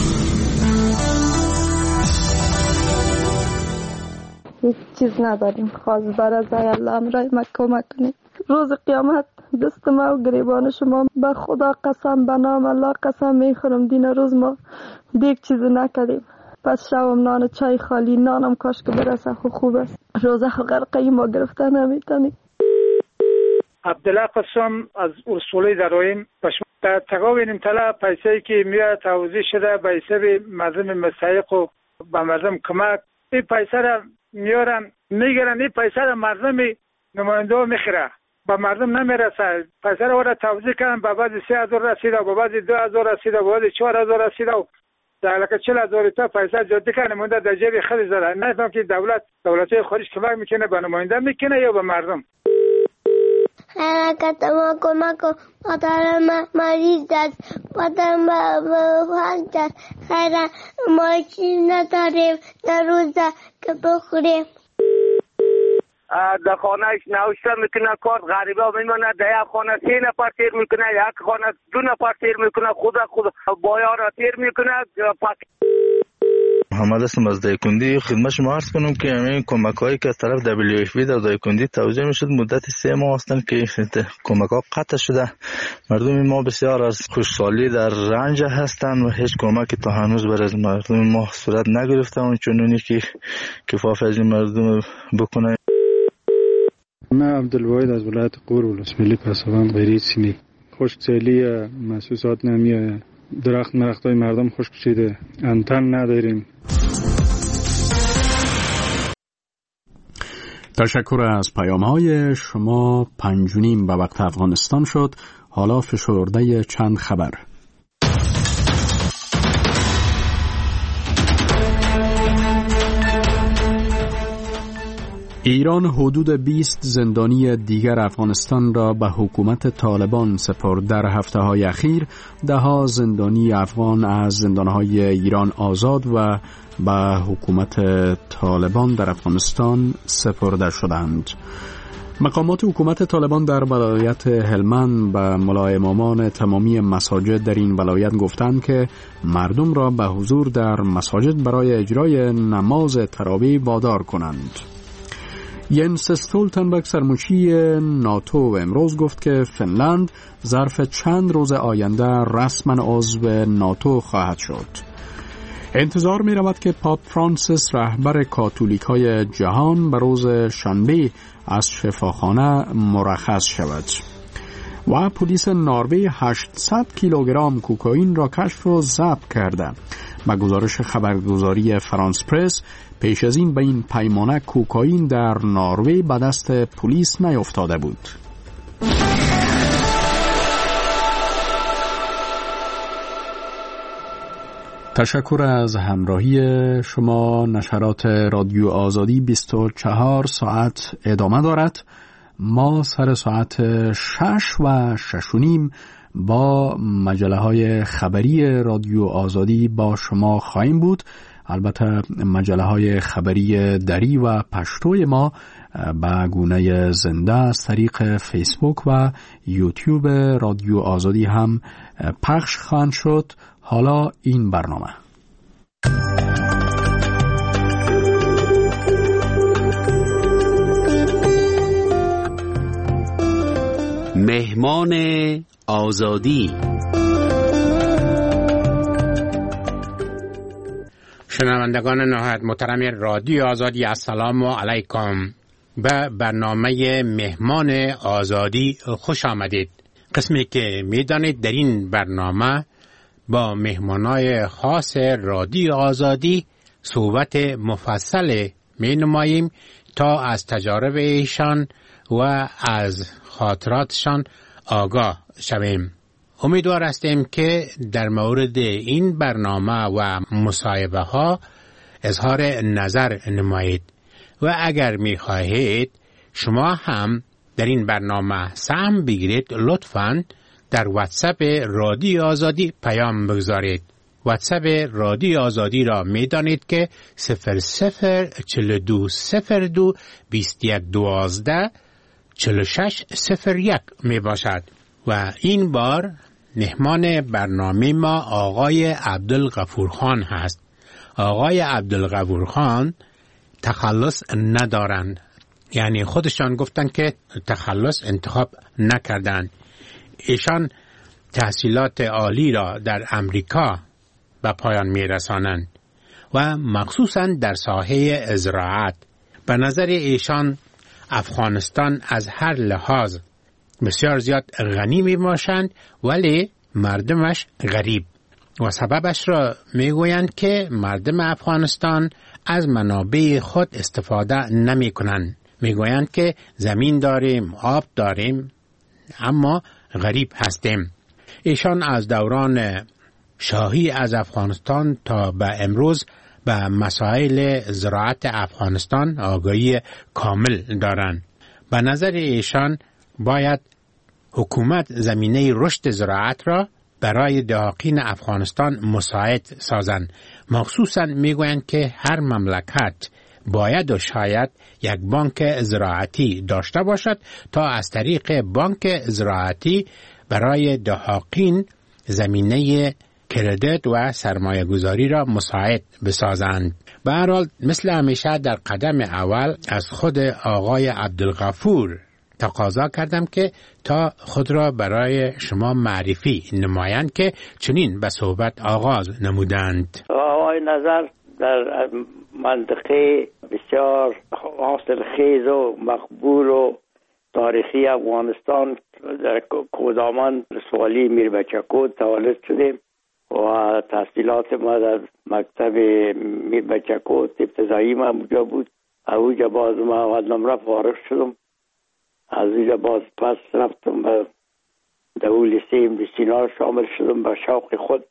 هیچ چیز نداریم، خواست برای الله امرای ما کمک کنید. روز قیامت دست ما و گریبان شما به خدا قسم، به نام الله قسم میخورم دین روز ما دیگه چیز نکردیم. پس شوم نان چای خالی نانم کاش که برسه خو خوب است. روزه خو غرقه ما گرفتن نمیتونیم. عبدالله قسم از اصولی درایم در تقاوین امتلا پیسایی که میاد توضیح شده به حساب مردم مستحق و به مردم کمک، این پیسه را میارن میگیرن، این پیسه را مردم نماینده ها میخیره، به مردم نمیرسه. پیسه را وارد توضیح کردن، به بعضی سه هزار رسیده، به بعضی دو هزار رسیده، به بعضی چهار هزار رسیده و در علاقه چل هزار تا پیسه جدی کنه مونده در جیب خیلی زده. نفهم که دولت دولت‌های خارج کمک میکنه به نماینده میکنه یا به مردم. حرکت ما کمک و مادر ما مریض است، مادر ما بخواهد است، خیلی ما چیز نداریم در روزه که بخوریم. در خانهش نوشته میکنه کارت غریبه میمونه، در یک خانه سه نفر تیر میکنه، یک خانه دو نفر تیر میکنه، خود خود بایا را تیر میکنه. محمد هستم از دایکندی. خدمت شما عرض کنم که همین کمک هایی که از طرف دبلیو اف پی در دایکندی توزیع میشد مدت سه ماه هستند که کمک ها قطع شده. مردم ما بسیار از خوشحالی در رنج هستند و هیچ کمکی تا هنوز برای مردم ما صورت نگرفته و چنونی که کفاف از این مردم بکنه. من عبدالواحد از ولایت غور ولسوالی پسوان غیری سینی. خشکسالی محسوسات نمیه، درخت مرختای مردم خشک شده، انتن نداریم. تشکر از پیام های شما. پنج و نیم به وقت افغانستان شد. حالا فشرده چند خبر. ایران حدود بیست زندانی دیگر افغانستان را به حکومت طالبان سپرد. در هفته های اخیر ده ها زندانی افغان از زندانهای ایران آزاد و به حکومت طالبان در افغانستان سپرده شدند. مقامات حکومت طالبان در ولایت هلمند به ملای امامان تمامی مساجد در این ولایت گفتند که مردم را به حضور در مساجد برای اجرای نماز تراویح وادار کنند. ینس استولتنبرگ سرمشی ناتو امروز گفت که فنلند ظرف چند روز آینده رسما عضو ناتو خواهد شد. انتظار می رود که پاپ فرانسیس رهبر کاتولیک های جهان به روز شنبه از شفاخانه مرخص شود. و پلیس نروژ هشتصد کیلوگرم کوکائین را کشف و ضبط کرده. با گزارش خبرگزاری فرانس پرس پیش از این به این پیمانه کوکائین در نروژ به دست پلیس نیفتاده بود. تشکر از همراهی شما. نشرات رادیو آزادی بیست و چهار ساعت ادامه دارد. ما سر ساعت شش و شش و نیم با مجله های خبری رادیو آزادی با شما خواهیم بود. البته مجله های خبری دری و پشتوی ما به گونه زنده از طریق فیسبوک و یوتیوب رادیو آزادی هم پخش خواهند شد. حالا این برنامه مهمان آزادی. شنوندگان نهایت محترم رادیو آزادی، السلام علیکم. به برنامه مهمان آزادی خوش آمدید. قسمی که میدانید در این برنامه با مهمانای خاص رادیو آزادی صحبت مفصل می نماییم تا از تجارب ایشان و از خاطراتشان آگاه شویم. امیدوار هستیم که در مورد این برنامه و مصاحبه ها اظهار نظر نمایید و اگر می خواهید شما هم در این برنامه سهم بگیرید، لطفاً در واتساپ رادیو آزادی پیام بگذارید. واتساپ رادیو آزادی را می دانید که صفر صفر چل دو صفر دو بیست یک دوازده چل شش صفر یک می باشد. و این بار مهمان برنامه ما آقای عبدالغفور خان هست. آقای عبدالغفور خان تخلص ندارند، یعنی خودشان گفتن که تخلص انتخاب نکردند. ایشان تحصیلات عالی را در امریکا به پایان می رسانند و مخصوصاً در ساحه زراعت. به نظر ایشان افغانستان از هر لحاظ بسیار زیاد غنی می باشند ولی مردمش غریب، و سببش را می گویند که مردم افغانستان از منابع خود استفاده نمی کنند. می گویند که زمین داریم، آب داریم، اما غریب هستیم. ایشان از دوران شاهی از افغانستان تا به امروز به مسائل زراعت افغانستان آگاهی کامل دارند. به نظر ایشان باید حکومت زمینه رشد زراعت را برای دهقان افغانستان مساعد سازند. مخصوصاً میگویند که هر مملکت باید و شاید یک بانک زراعتی داشته باشد تا از طریق بانک زراعتی برای دهقان زمینه کردیت و سرمایه گذاری را مساعد بسازند. به هر حال مثل همیشه در قدم اول از خود آقای عبدالغفور تقاضا کردم که تا خود را برای شما معرفی نمایند که چنین به صحبت آغاز نمودند. آقای نظر در منطقه بسیار حاصل خیز و مقبول و تاریخی افغانستان در کودامان سوالی میر بچکود تولد شدیم و تحصیلات ما در مکتب میر بچکود ابتدایی ما اونجا بود. اونجا باز ما اول نمره فارغ شدم. از اونجا باز پس رفتم به دو لیسه ابن سینا شامل شدم به شوق خود.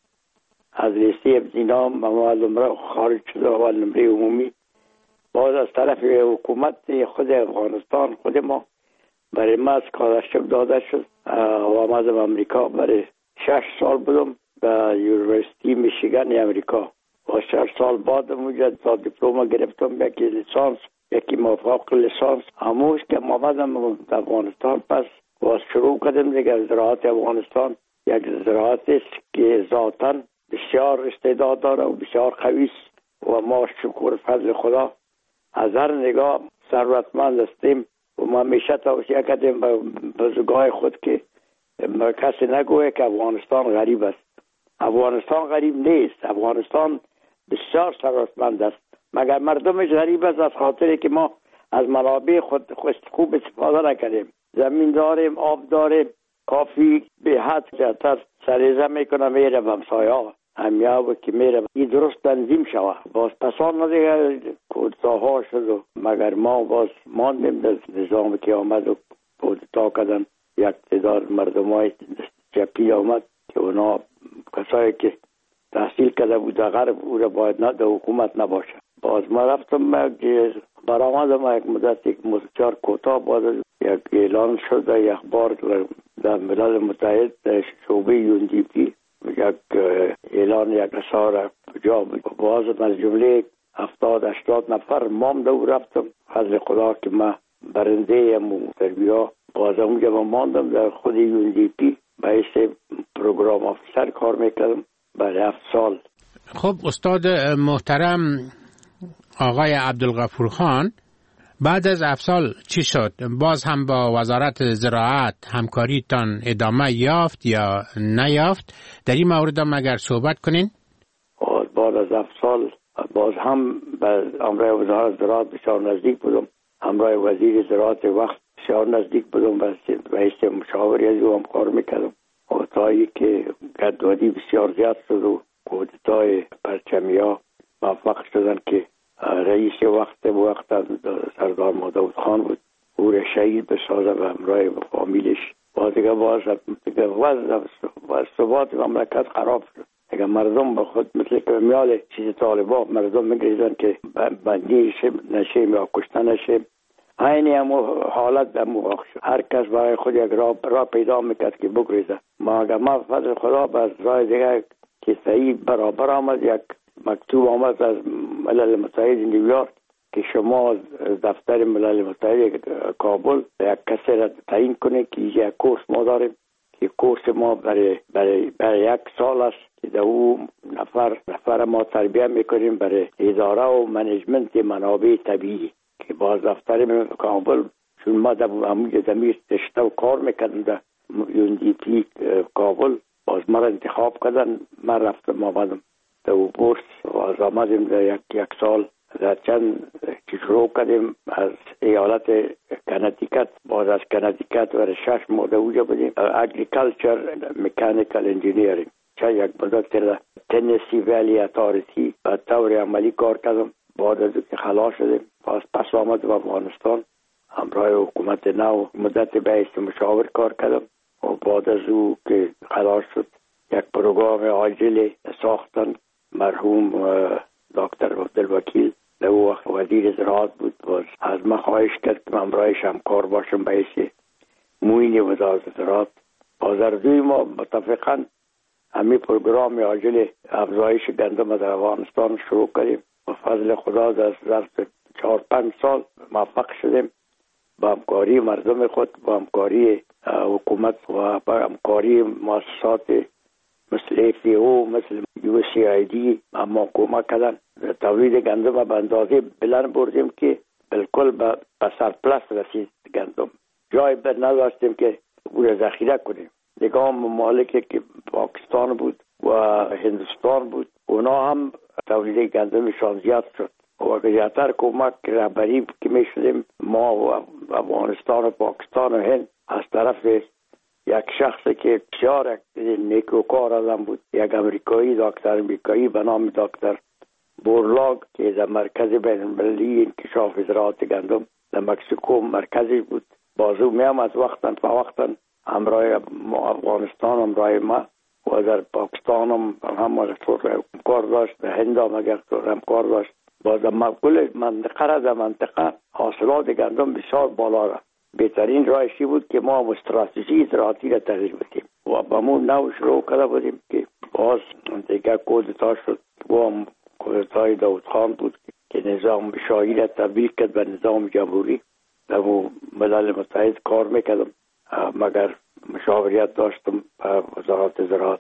از لیسه ابن سینا ما اول نمره خارج شدم، اول نمره عمومی. باز از طرف حکومت خود افغانستان خود ما برای ما اسکالرشیپ داده شد و آمدم امریکا. برای شش سال بودم به یونیورسیتی میشیگن امریکا و شش سال بعد اونجا تا دیپلم گرفتم، یکی لیسانس یکی موافق لیسانس. هموش که آمدم به افغانستان پس باز شروع کردم دیگه زراعت افغانستان. یک زراعت است که ذاتاً بسیار استعداد داره و بسیار قوی است و ما شکر فضل خدا از هر نگاه ثروتمند هستیم و ما همیشه توصیه کردیم به بزرگای خود که کسی نگوه که افغانستان غریب است. افغانستان غریب نیست، افغانستان بسیار ثروتمند است، مگر مردمش غریب است از خاطر که ما از منابع خود خوب استفاده نکردیم. زمین داریم، آب داریم، کافی به حد زیادتر سریزه میکنه میره به همسایه‌ها همیابه که میره این درست تنظیم شوه. باز پسان دیگه کودتاها شد و مگر ما باز ماندیم در نظام که آمد و کودتا کردن. یک تعداد مردم های جپی آمد که اونا کسایی که تحصیل کرده بود در غرب او را باید نه در حکومت نباشه. باز ما رفتم برآمدم یک مدت یک مزچار کوتاه باز یک اعلان شد در یک اخبار در ملل متحد در شعبه یون دی پی یک اعلان یک اثار جا بود. باز از جمله هفتاد هشتاد نفر مام دو رفتم. فضل خدا که ما برنده ام و تربیه باز اونجا ما ماندم در خود یون دی پی باعث پروگرام افسر کار میکردم برای هفت سال. خب استاد محترم آقای عبدالغفور خان، بعد از هفت سال چی شد؟ باز هم با وزارت زراعت همکاریتان ادامه یافت یا نیافت؟ در این مورد هم اگر صحبت کنین؟ بعد از هفت سال باز هم به همراه وزارت زراعت بسیار نزدیک بودم. همراه وزیر زراعت وقت بسیار نزدیک بودم و رئیس مشاوری از او هم کار میکردم. و تایی که گدوادی بسیار زیاد شد و کودتای پرچمی ها موفق شدن که رئیس وقت وقت سردار مادود خان بود او را شهید بسازه و همراه فامیلش. باز دیگه باز دیگه وضع و ثبات مملکت خراب شد. دیگه مردم به خود مثل که میال چیز طالبا مردم میگریزن که بندی نشیم یا کشته نشیم. اینی همو حالت همو واقع شد. هر کس برای خود یک راه را پیدا میکرد که بگریزه. ما اگر ما فضل خدا باز راه دیگه که صحیح برابر آمد یک مکتوب آمد از ملل متحد نیویورک که شما دفتر ملل متحد کابل یک کسی را تعیین کنه که یک کورس ما داریم که کورس ما برای, برای, برای یک سال است که در او نفر نفر ما تربیه میکنیم برای اداره و منیجمنت منابع طبیعی که باز دفتر کابل چون ما در همونجا زمیر تشته و کار میکردم در یون دی پی کابل باز ما را انتخاب کردن. ما رفتم آمدم در او بورس و از آمدیم در یک, یک سال در چند که شروع کردیم از ایالت کنتیکت. باز از کنتیکت و شش ماه اوجا بودیم اگریکلچر مکانیکل انجینیرینگ چند یک مدت در تنسی ویلی اتارتی و طور عملی کار کردم. بعد از که خلاص شدیم باز پس آمد به افغانستان همراه حکومت نو مدت بیست مشاور کار کردم و بعد از او که خلاص شد یک پروگرام عاجل ساختن. مرحوم دکتر عبدالوکیل در وقت وزیر زراعت بود. باز از من خواهش کرد که من برایش همکار باشم باعث موین وزارت زراعت. باز اردوی ما متفقا همین پروگرام عاجل افزایش گندم در افغانستان شروع کردیم و فضل خدا در ظرف چهار پنج سال موفق شدیم با همکاری مردم خود، با همکاری حکومت و با همکاری مؤسسات مثل اف ای او، مثل یو سی آی دی اما کمک کردن. تولید گندم به اندازه بلند بردیم که بالکل به سرپلس رسید گندم. جای بر نداشتیم که او را ذخیره کنیم. دیگه ممالکی که پاکستان بود و هندوستان بود، اونا هم تولید گندمشان زیاد شد و زیادتر کمک رهبری که می شدیم ما و افغانستان و پاکستان و هند از طرف یک شخصی که بسیار نیکوکار آدم بود، یک امریکایی، دکتر امریکایی به نام دکتر بورلاگ که در مرکز بین المللی انکشاف زراعت گندم در مکسیکو مرکزی بود. بازو میام از وقتا تا وقتا همراه افغانستان همراه ما و در پاکستان هم هم کار داشت، در هند هم اگر هم کار داشت. باز مقبول منطقه را در منطقه حاصلات گندم بسیار بالا را. بهترین راهشی بود که ما استراتژی زراعتی را تغییر بدیم و با مون نو شروع کرده بودیم که باز دیگه کودتا شد و هم کودتای داود خان بود که نظام شاهی را تبدیل کرد به نظام جمهوری. در ملل متحد کار میکردم مگر مشاوریت داشتم به وزارت زراعت.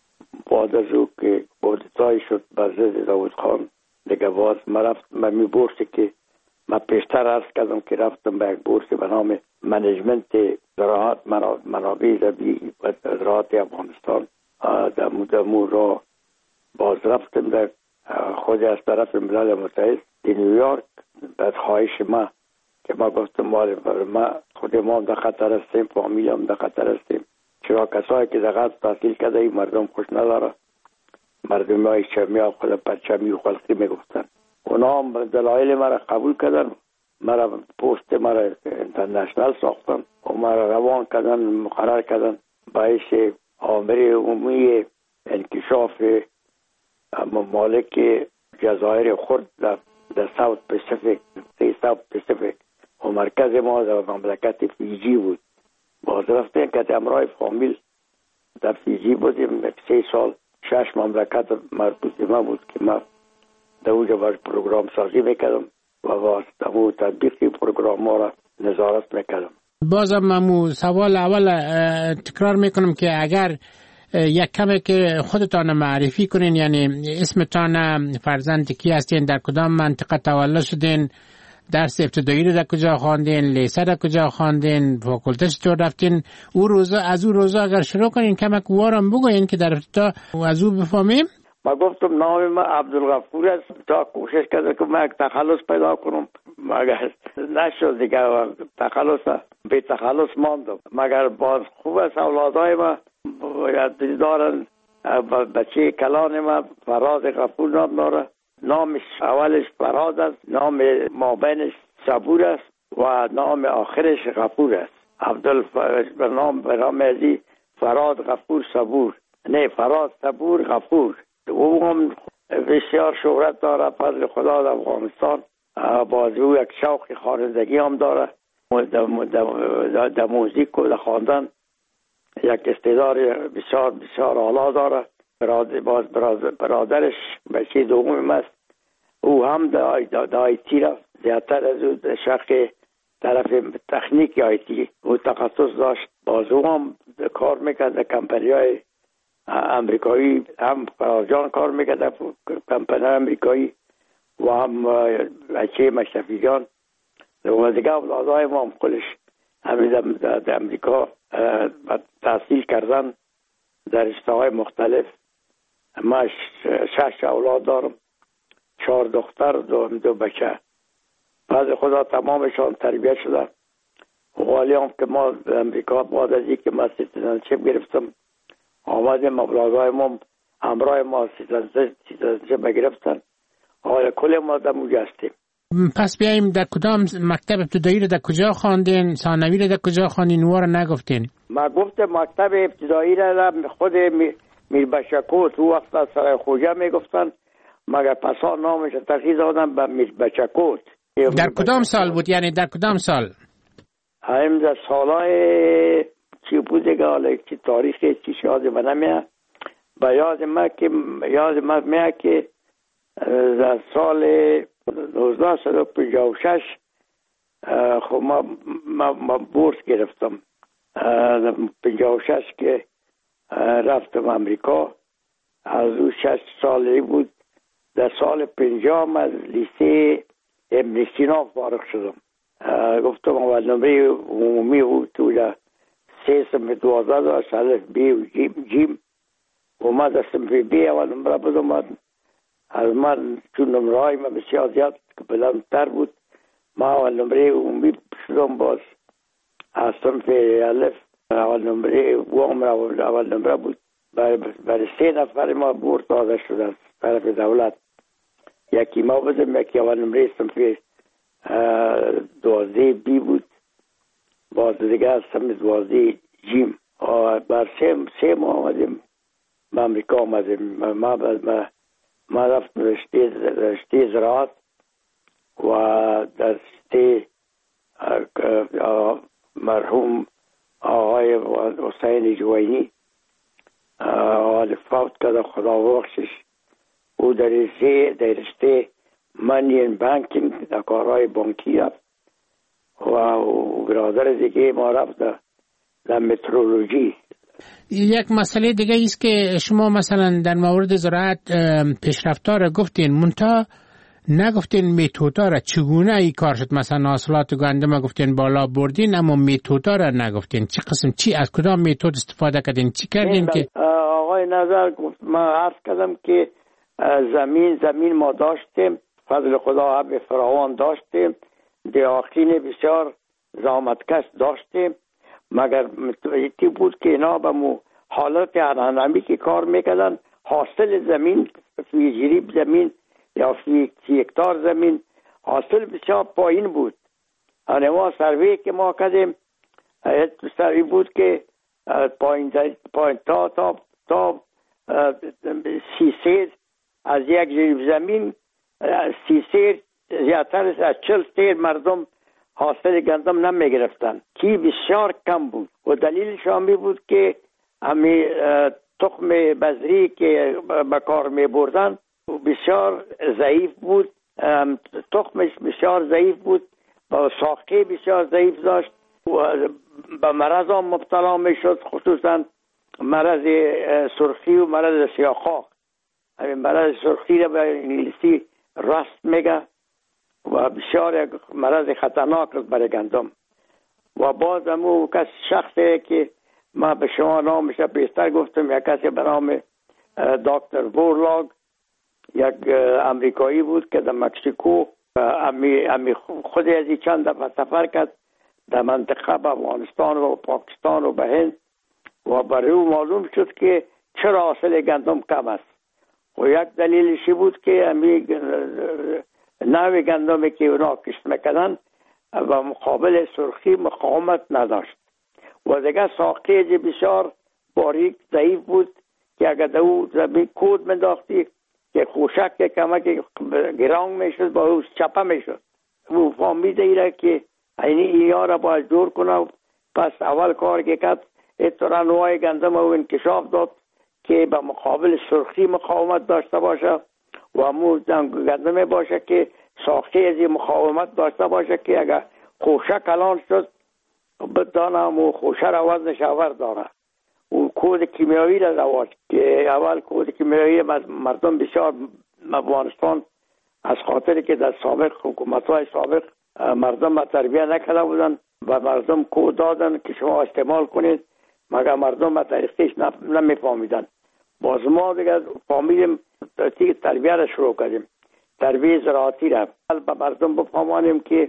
بعد از او که کودتای شد به ضد داود خان دیگه باز ما رفت من می بورسی که من پیشتر عرض کردم که رفتم به یک بورس به نام منیجمنت زراعت منابع طبیعی و زراعت افغانستان. در مدمو را باز رفتم در خود از طرف ملل متحد در نیویورک. بعد خواهش ما که ما گفتم ما خود ما در خطر هستیم، فامیل هم در خطر هستیم، چرا کسایی که در غرب تحصیل کرده این مردم خوش نداره، مردم های چمی ها خود پرچمی و خلقی میگفتن. اونا هم دلایل مرا قبول کردن، مرا پوست مرا انترنشنل ساختن و مرا روان کردن، مقرر کردن باعث آمر عمومی انکشاف ممالک جزایر خرد در, در ساوت پسیفیک در ساوت پسیفیک و مرکز ما در مملکت فیجی بود. باز رفتیم که امرای فامیل در فیجی بودیم. سه سال شش مملکت مربوط ما بود که ما در اونجا باید پروگرام سازی میکردم و باز در اون تطبیقی پروگرام ما را نظارت میکردم. بازم ممو سوال اول تکرار میکنم که اگر یک کمی که خودتان معرفی کنین، یعنی اسمتان، فرزند کی هستین، در کدام منطقه تولد شدین، درس ابتدایی رو در کجا خواندین، لیسه در کجا خواندین، فاکولته چطور رفتین، او روزا از او روزا اگر شروع کنین کمک وارم بگوین که در ابتدا از او بفهمیم. ما گفتم نام من عبدالغفور است. تا کوشش کردم که من یک تخلص پیدا کنم مگر نشد دیگه، تخلص به تخلص ماندم. مگر باز خوب است اولادای ما یاد دارن. بچه کلان ما فراد غفور نام داره، نامش اولش فراد است، نام مابینش صبور است و نام آخرش غفور است. عبدال به نام به نام ازی فراد غفور صبور، نه فراد صبور غفور. او هم بسیار شهرت داره فضل خدا در افغانستان. باز او یک شوق خوانندگی هم داره، در موزیک و در خواندن یک استعداد بسیار بسیار اعلی داره. باز برادرش بچه دوم است، او هم در آیتی رفت، زیادتر از او شرق طرف تکنیک آیتی او تخصص داشت. باز او هم کار میکرد در کمپنی های امریکایی، هم فرازجان کار میکرد در کمپنی امریکایی و هم بچه مشرفی جان و دیگه اولادهای ما هم خودش همین در امریکا تحصیل کردن در رشته‌های مختلف. ما شش اولاد دارم، چهار دختر دو, دو بچه. بعد خدا تمامشان تربیت شدن. حالی هم که ما در امریکا بعد از اینکه ما سیتیزنشیپ گرفتم آمدیم، اولادهای ما همراه ما سیتیزنشیپ بگرفتن. حالا کل ما در موجه هستیم. پس بیاییم در کدام مکتب ابتدایی رو در کجا خواندین، ثانوی رو در کجا خواندین؟ نوار نگفتین. ما گفتم مکتب ابتدایی را خود میربچکوت او وقت از سرای خوجه میگفتن، مگر پسا نامش تغییر دادن به میربچکوت. در کدام سال بود؟ یعنی در کدام سال؟ همین در سالهای چی بود دیگه، حالا چی تاریخی چی یاد من نمیاد. با یاد ما که یاد ما میاد که در سال نوزده و پنجاه و شش خب ما, ما, ما بورس گرفتم. پنجاه و شش که رفتم امریکا از او شش سالی بود. در سال پنجام از لیسه ابن سینا فارغ شدم. گفتم اول نمره عمومی بود تو سه سنف دوازده داشت، الف بی و جیم جیم و ما در سنف بی اول نمره بودم. از من چون نمره های ما بسیار زیاد که بلندتر بود ما اول نمره عمومی شدم. باز از سنف الف اول نمره وام اول نمره بود. برای سه نفر ما بورس داده شد از طرف دولت. یکی ما بودم، یکی اول نمره سنف دوازده بی بود، باز دیگه از سنف دوازده جیم. بر سه سه ما آمدیم به امریکا آمدیم. ما ما ما رفتم رشته رشته زراعت و در رشته مرحوم آقای حسین جوینی آقای فوت کرد، خدا بخشش. او در رشته در رشته منین بانکینگ در کارهای بانکی رفت و برادر دیگه ما رفت در مترولوژی. یک مسئله دیگه است که شما مثلا در مورد زراعت پیشرفت‌ها را گفتین، منتها نگفتین متدها را چگونه ای کار شد. مثلا حاصلات گندم گفتین بالا بردین، اما متدها را نگفتین. چه قسم چی از کدام متد استفاده کردین، چی کردین؟ که آقای نظر گفت ما عرض کردم که زمین زمین ما داشتیم، فضل خدا حب فراوان داشتیم، دیاقین بسیار زحمتکش داشتیم، مگر ایتی بود که اینا به مو حالت هنمی که کار میکردن حاصل زمین فی جریب زمین یا فی هکتار زمین حاصل بسیار پایین بود. آن ما سروی که ما کردیم سروی بود که پایین تا تا تا سی سیر از یک جریب زمین سی سیر زیادتر از چل سیر مردم حاصل گندم نمی گرفتن که بسیار کم بود و دلیلش آمی بود که همی تخم بذری که به کار می بردن بسیار ضعیف بود، تخمش بسیار ضعیف بود، با ساقه بسیار ضعیف داشت و به مرض هم مبتلا می شد، خصوصا مرض سرخی و مرض سیاه‌خاک. همین مرض سرخی را به انگلیسی راست میگه و بسیار مرض خطرناک برای گندم. و باز همون کس شخصی که ما به شما نامش بیشتر گفتم، یک کسی به نام دکتر بورلاگ، یک امریکایی بود که در مکسیکو امی امی خود از چند دفعه سفر کرد در منطقه به افغانستان و پاکستان و به هند و برای او معلوم شد که چرا حاصل گندم کم است. و یک دلیلشی بود که امی نوع گندمی که اونا کشت میکردن و مقابل سرخی مقاومت نداشت و دیگه ساقه بسیار باریک ضعیف بود که اگر در او زمین کود منداختی که خوشک که کمک گرانگ میشد با او چپه میشد. او فهمیده ایره که اینی اینا را باید جور کنه. پس اول کار که کرد اترا نوع گندم او انکشاف داد که به مقابل سرخی مقاومت داشته باشه و امو گندم باشه که ساخته از مقاومت داشته باشه که اگر خوشه کلان شد بدانه امو خوشه را وزنش آورد داره. و کود کیمیایی را رواج که اول کود کیمیایی مردم بسیار افغانستان از خاطر که در سابق حکومت‌های سابق مردم تربیت نکرده بودن و مردم کود دادن که شما استعمال کنید، مگر مردم طریقش نمیفهمیدن. باز ما دیگه فهمیدیم تربیت را شروع کردیم، تربیت زراعتی را به مردم بفهمانیم که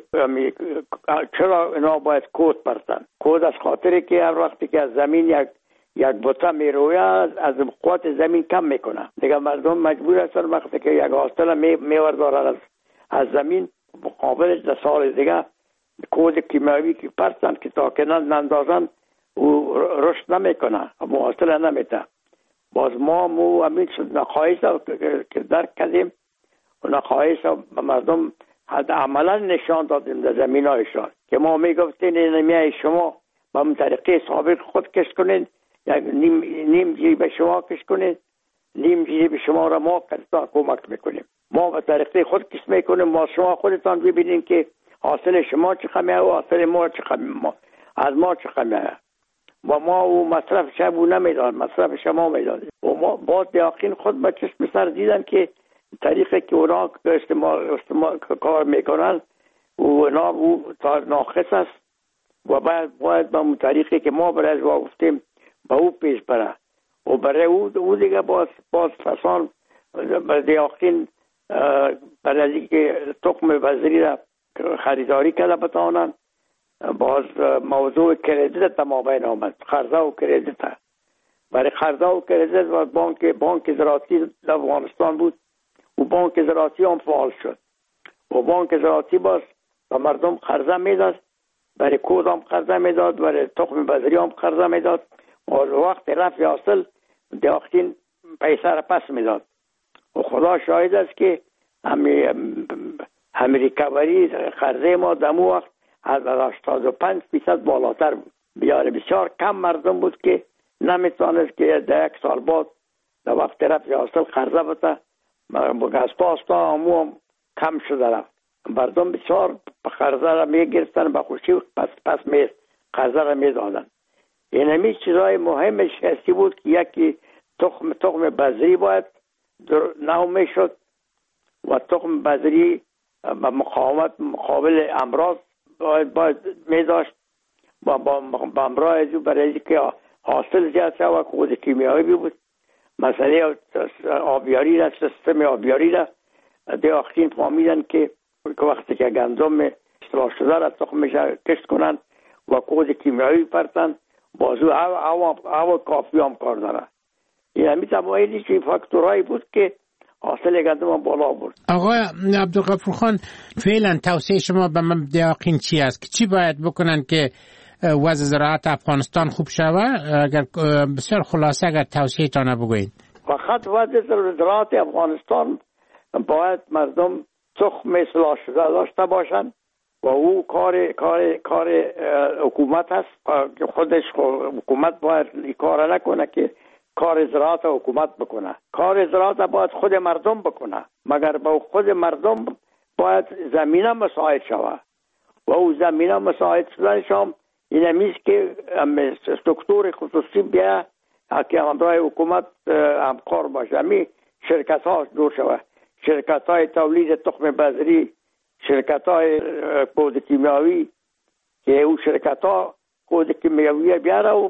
چرا اینا باید کود پرتن. کود از خاطر که هر وقتی که از زمین یک یک بوته میروید از قوت زمین کم میکنه دیگه. مردم مجبور هستن وقتی که یک حاصل می میوردارن از از زمین مقابلش در سال دیگه کود کیمیایی که پرتن که تا که نندازن او رشد نمیکنه و حاصل نمیده. باز ما مو همین نخواهش که درک کردیم و نخواهش به مردم حد عملا نشان دادیم در زمین هایشان که ما میگفتیم نمیای شما با من طریقه سابق خود کش کنید، یک نیم, نیم جی به شما کش کنید، نیم جی به شما را ما کستا کمک میکنیم. ما به طریقه خود کش میکنیم، ما شما خودتان ببینیم که حاصل شما چه خمیه و حاصل ما چه خمیه، ما از ما چه خمیه. و ما او مصرف شب او نمیداد، مصرف شما میداد و ما با دیاقین خود به چشم سر دیدن که طریقی که اونا استعمال, استعمال کار میکنن و اونا او ناقص است و باید باید به اون طریقی که ما برای از گفتیم به او پیش بره و برای او, او دیگه باز باز فسان به دیاقین برای از که تخم وزری را خریداری کرده بتانن. باز موضوع کردیت تا ما بین آمد، قرضه و کردیت. برای قرضه و کردیت و بانک بانک زراعتی در افغانستان بود و بانک زراعتی هم فعال شد و بانک زراعتی باز به مردم قرضه میداد، برای کود هم قرضه میداد، برای تخم بذری هم قرضه میداد و وقت رفع حاصل دیاقین پیسه را پس میداد و خدا شاهد است که همی همی ریکاوری قرضه ما در اون وقت از هشتاد و پنج درصد بالاتر بود. بیاره بسیار کم مردم بود که نمیتونست که در یک سال بعد در وقت رفع حاصل قرضه بده. گازپاستا همو هم کم شده رفت. مردم بسیار قرضه را میگرفتن به خوشی پس پس می قرضه را میدادن. این همی چیزای مهمش هستی بود که یکی تخم تخم بذری باید نو میشد و تخم بذری به مقاومت مقابل امراض باید باید می داشت با با امراض برای که حاصل زیاد شد و کود کیمیایی بود. مسئله آبیاری را سیستم آبیاری را دیاقین فهمیدن که وقتی که گندم اصلاح شده را تخمش کشت کنند و کود کیمیایی پرتن بازو هوا کافی هم کار داره. این همی تمایلی که فاکتورهایی بود که حاصل گندم بالا برد. آقای عبدالغفور خان، فعلا توصیه شما به دیاقین چی است که چی باید بکنن که وضع زراعت افغانستان خوب شود؟ اگر بسیار خلاصه اگر توصیه تانه بگوین. فقط وضع زراعت افغانستان باید مردم تخم اصلاح شده داشته باشند و او کار کار کار حکومت است که خودش حکومت باید این کار نکنه که کار زراعت حکومت بکنه. کار زراعت باید خود مردم بکنه، مگر با خود مردم باید زمینه مساعد شود و او زمینه مساعد شدنش هم این همیست که دکتر خصوصی بیا که همراه حکومت همکار باشه. همی شرکت ها دور شود، شرکت های تولید تخم بذری، شرکت های کود کیمیاوی که او شرکت ها کود کیمیاوی بیاره و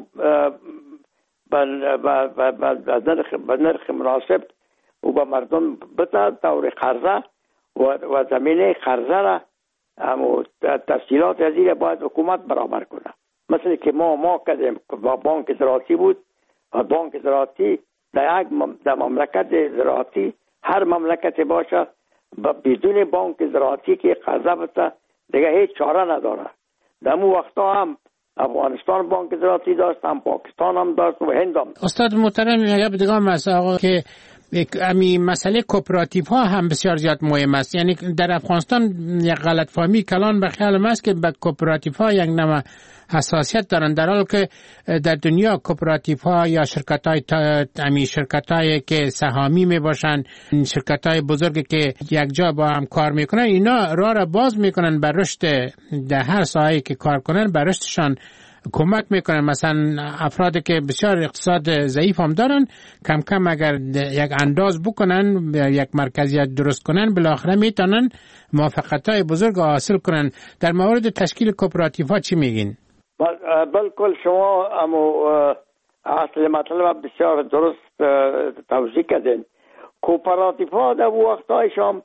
به نرخ مناسب و به مردم بده دور قرضه و زمینه قرضه را تفصیلات از این باید حکومت برابر کنه. مثل که ما ما کردیم با بانک زراعتی بود و بانک زراعتی در یک در مملکت زراعتی هر مملکت باشه بدون بانک زراعتی که قرضه بده دیگه هیچ چاره نداره. در اون وقتا هم افغانستان بانک زراعتی داشت، هم پاکستان هم داشت و هند هم. استاد محترم یک دیگه مسئله آقا که امی مسئله کوپراتیو ها هم بسیار زیاد مهم است. یعنی در افغانستان یک غلط فهمی کلان به خیال است که به کوپراتیو ها یک نوع حساسیت دارن، در حالی که در دنیا کوپراتیو ها یا شرکت های امی شرکت هایی که سهامی می باشن، شرکت های بزرگی که یک جا با هم کار میکنن، اینا راه را باز میکنن بر رشد در هر ساحه‌ای که کار کنن، بر رشدشان کمک میکنن. مثلا افرادی که بسیار اقتصاد ضعیف هم دارن، کم کم اگر یک انداز بکنن، یک مرکزیت درست کنن، بالاخره میتونن موفقیت‌های بزرگ حاصل کنن. در مورد تشکیل کوپراتیو ها چی میگین؟ بالکل شما امو اصل مطلب بسیار درست توضیح کردین. کوپراتیو ها در وقتایشان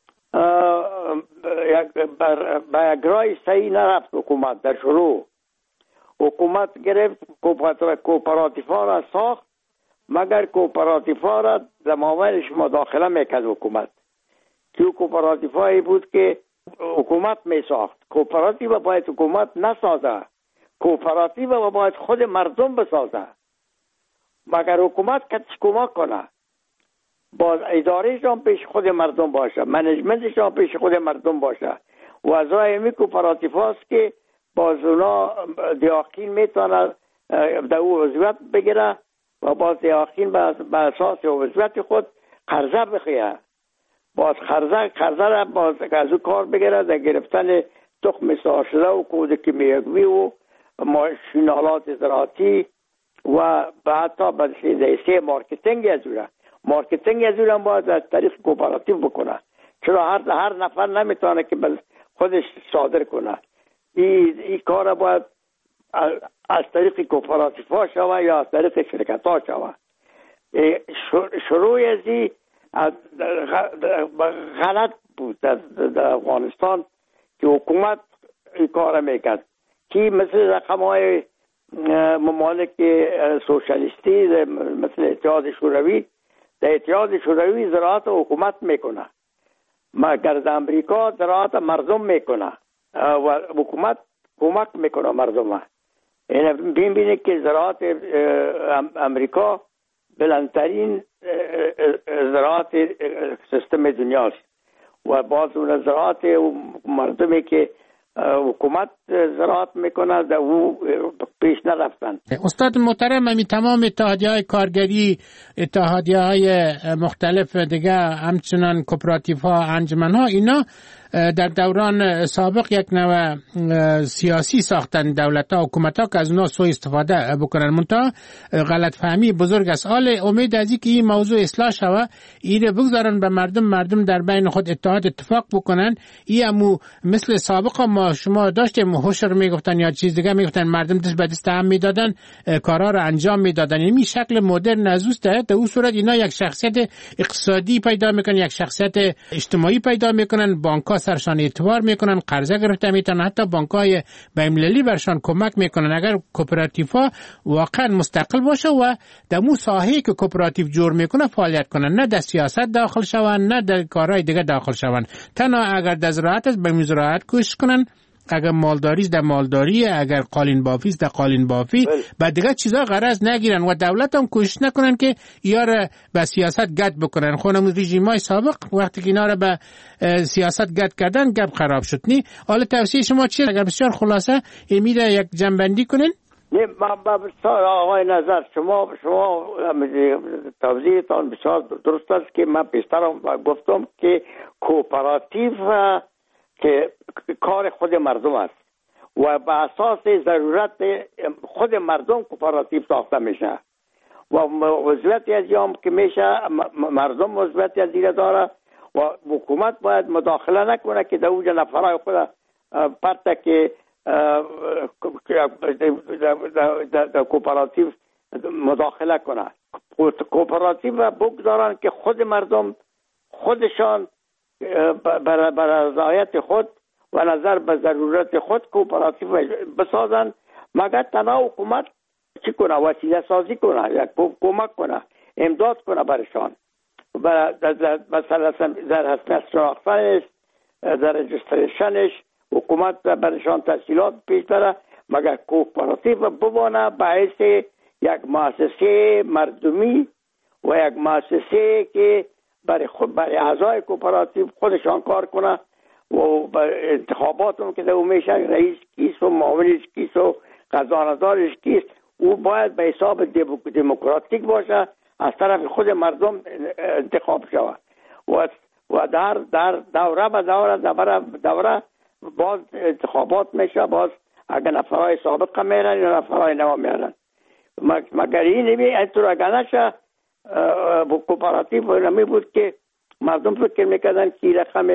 به یک راه صحیح نرفت. حکومت در شروع حکومت گرفت کوپراتیو ها را ساخت، مگر کوپراتیو ها را در مابینش مداخله میکرد حکومت. که کوپراتیو هایی بود که حکومت میساخت. کوپراتیو باید حکومت نسازه، کوپراتیو باید خود مردم بسازه. مگر حکومت کتش کمک کنه، باز ادارهش هم پیش خود مردم باشه، منیجمنتش هم پیش خود مردم باشه. و از راه همی کوپراتیو هاست که باز اونا دیاقین میتونه در او عضویت بگیره و باز دیاقین به اساس عضویت خود قرضه بخیه. باز قرضه قرضه را باز از او کار بگیره در گرفتن تخم اصلاح شده و کود کیمیاوی و ماشینالات زراعتی و حتی به سه مارکتینگ از اون مارکتینگ از اون باید از طریق کوپراتیو بکنه، چرا هر هر نفر نمیتونه که خودش صادر کنه. این ای کار باید از طریق کوپراتیو ها شوه یا از طریق شرکت ها شوه. شروع از این غلط بود در افغانستان که حکومت این کار میکرد که مثل رقم های ممالک سوشالیستی مثل اتحاد شوروی، در اتحاد شوروی زراعت حکومت میکنه، مگر در امریکا زراعت مردم میکنه و حکومت کمک میکنه مردم. این بین بینه که زراعت امریکا بلندترین زراعت سیستم دنیاست و باز اون زراعت مردمی که حکومت زراعت میکنه در او پیش نرفتن. استاد محترم، می تمام اتحادیه های کارگری، اتحادیه های مختلف دیگه، همچنان کوپراتیف ها، انجمن ها، اینا در دوران سابق یک نوع سیاسی ساختن دولت ها، حکومت ها که از اونا سوء استفاده بکنن. منتها غلط فهمی بزرگ است. حال امید از این که این موضوع اصلاح شوه، اینو بگذارن به مردم، مردم در بین خود اتحاد اتفاق بکنن. این امو مثل سابق ما شما داشتیم هوشر میگفتن یا چیز دیگه میگفتن، مردم دست به دست هم میدادن، کارا رو انجام میدادن. این شکل مدرن نزوست. در اون صورت اینا یک شخصیت اقتصادی پیدا میکنن، یک شخصیت اجتماعی پیدا میکنن، بانک‌ها سرشان اعتبار میکنن، قرضه گرفته میتونن، حتی بانک‌های بین‌المللی برشان کمک میکنن. اگر کوپراتیوها واقعا مستقل باشه و در مو ساحه‌ای که کوپراتیو جور میکنه فعالیت کنن، نه در سیاست داخل شون، نه در کارهای دیگه داخل شون، تنها اگر در زراعت است به زراعت کوشش کنن، اگر مالداری است در مالداری، اگر قالین بافی است در قالین بافی، بعد دیگه چیزا غرض نگیرن و دولت هم کوشش نکنن که یار به سیاست گد بکنن. خونم رژیمای سابق وقتی که اینا رو به سیاست گد کردن گپ خراب شد. نی حالا توصیه شما چیه؟ اگر بسیار خلاصه امیده یک جنبندی کنین. نه من بسیار آقای نظر شما شما توضیحتان بسیار درست است که من پیشترم گفتم که کوپراتیو که کار خود مردم است و به اساس ضرورت خود مردم کوپراتیو ساخته میشه و عضویت از یام که میشه مردم عضویت از دیگه داره و حکومت باید مداخله نکنه که در اوج نفرای خود پرته که در کوپراتیو مداخله کنه. کوپراتیو بگذارن که خود مردم خودشان بر رضایت خود و نظر به ضرورت خود کوپراتیو بسازن، مگر تنها حکومت چی کنه؟ وسیله سازی کنه، یک کمک کنه، امداد کنه برشان، مثلا در حسن شناختنش، در رجستریشنش حکومت برشان تسهیلات پیش بره، مگر کوپراتیو ببانه باعث یک مؤسسه مردمی و یک مؤسسه که برای خود برای اعضای کوپراتیو خودشان کار کنه و برای انتخاباتون که دو میشه رئیس کیست و معاونش کیست و خزانه‌دارش کیست، او باید به حساب دموکراتیک باشه، از طرف خود مردم انتخاب شود و و در در دوره به دوره دوره دوره باز انتخابات میشه، باز اگر نفرای سابق میرن یا نفرای نو میرن، مگر این نمی اینطور اگر نشه کوپراتیو نمی بود که مردم فکر میکردن که رقم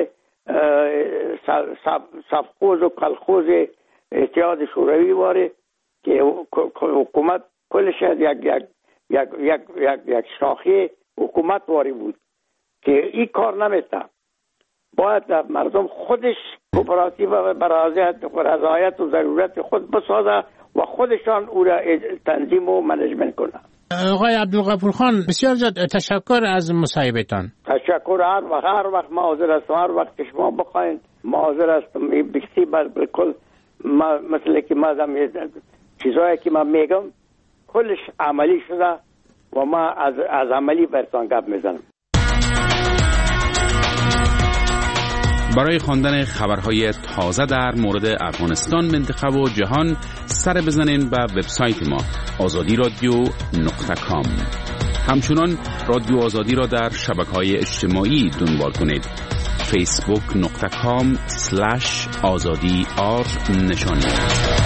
سفخوز و کلخوز اتحاد شوروی واره که حکومت کلش یک یک یک یک یک یک شاخه حکومت واری بود که این کار نمیته. باید مردم خودش کوپراتیو برای رضایت و ضرورت خود بسازه و خودشان او را تنظیم و منیجمنت کنه. آقای عبدالغفور خان بسیار زیاد تشکر از مصاحبهتان. تشکر. هر وقت هر وقت ما حاضر هستم، هر وقت که شما بخواین ما حاضر هستم. بکسی بالکل مثل که ما چیزایی که من میگم کلش عملی شده و ما از از عملی برتان گپ میزنم. برای خواندن خبرهای تازه در مورد افغانستان، منطقه و جهان سر بزنین به وبسایت ما آزادی رادیو نقطه کام. همچنان رادیو آزادی را در شبکه‌های اجتماعی دنبال کنید. فیسبوک نقطه کام سلش آزادی آر نشانی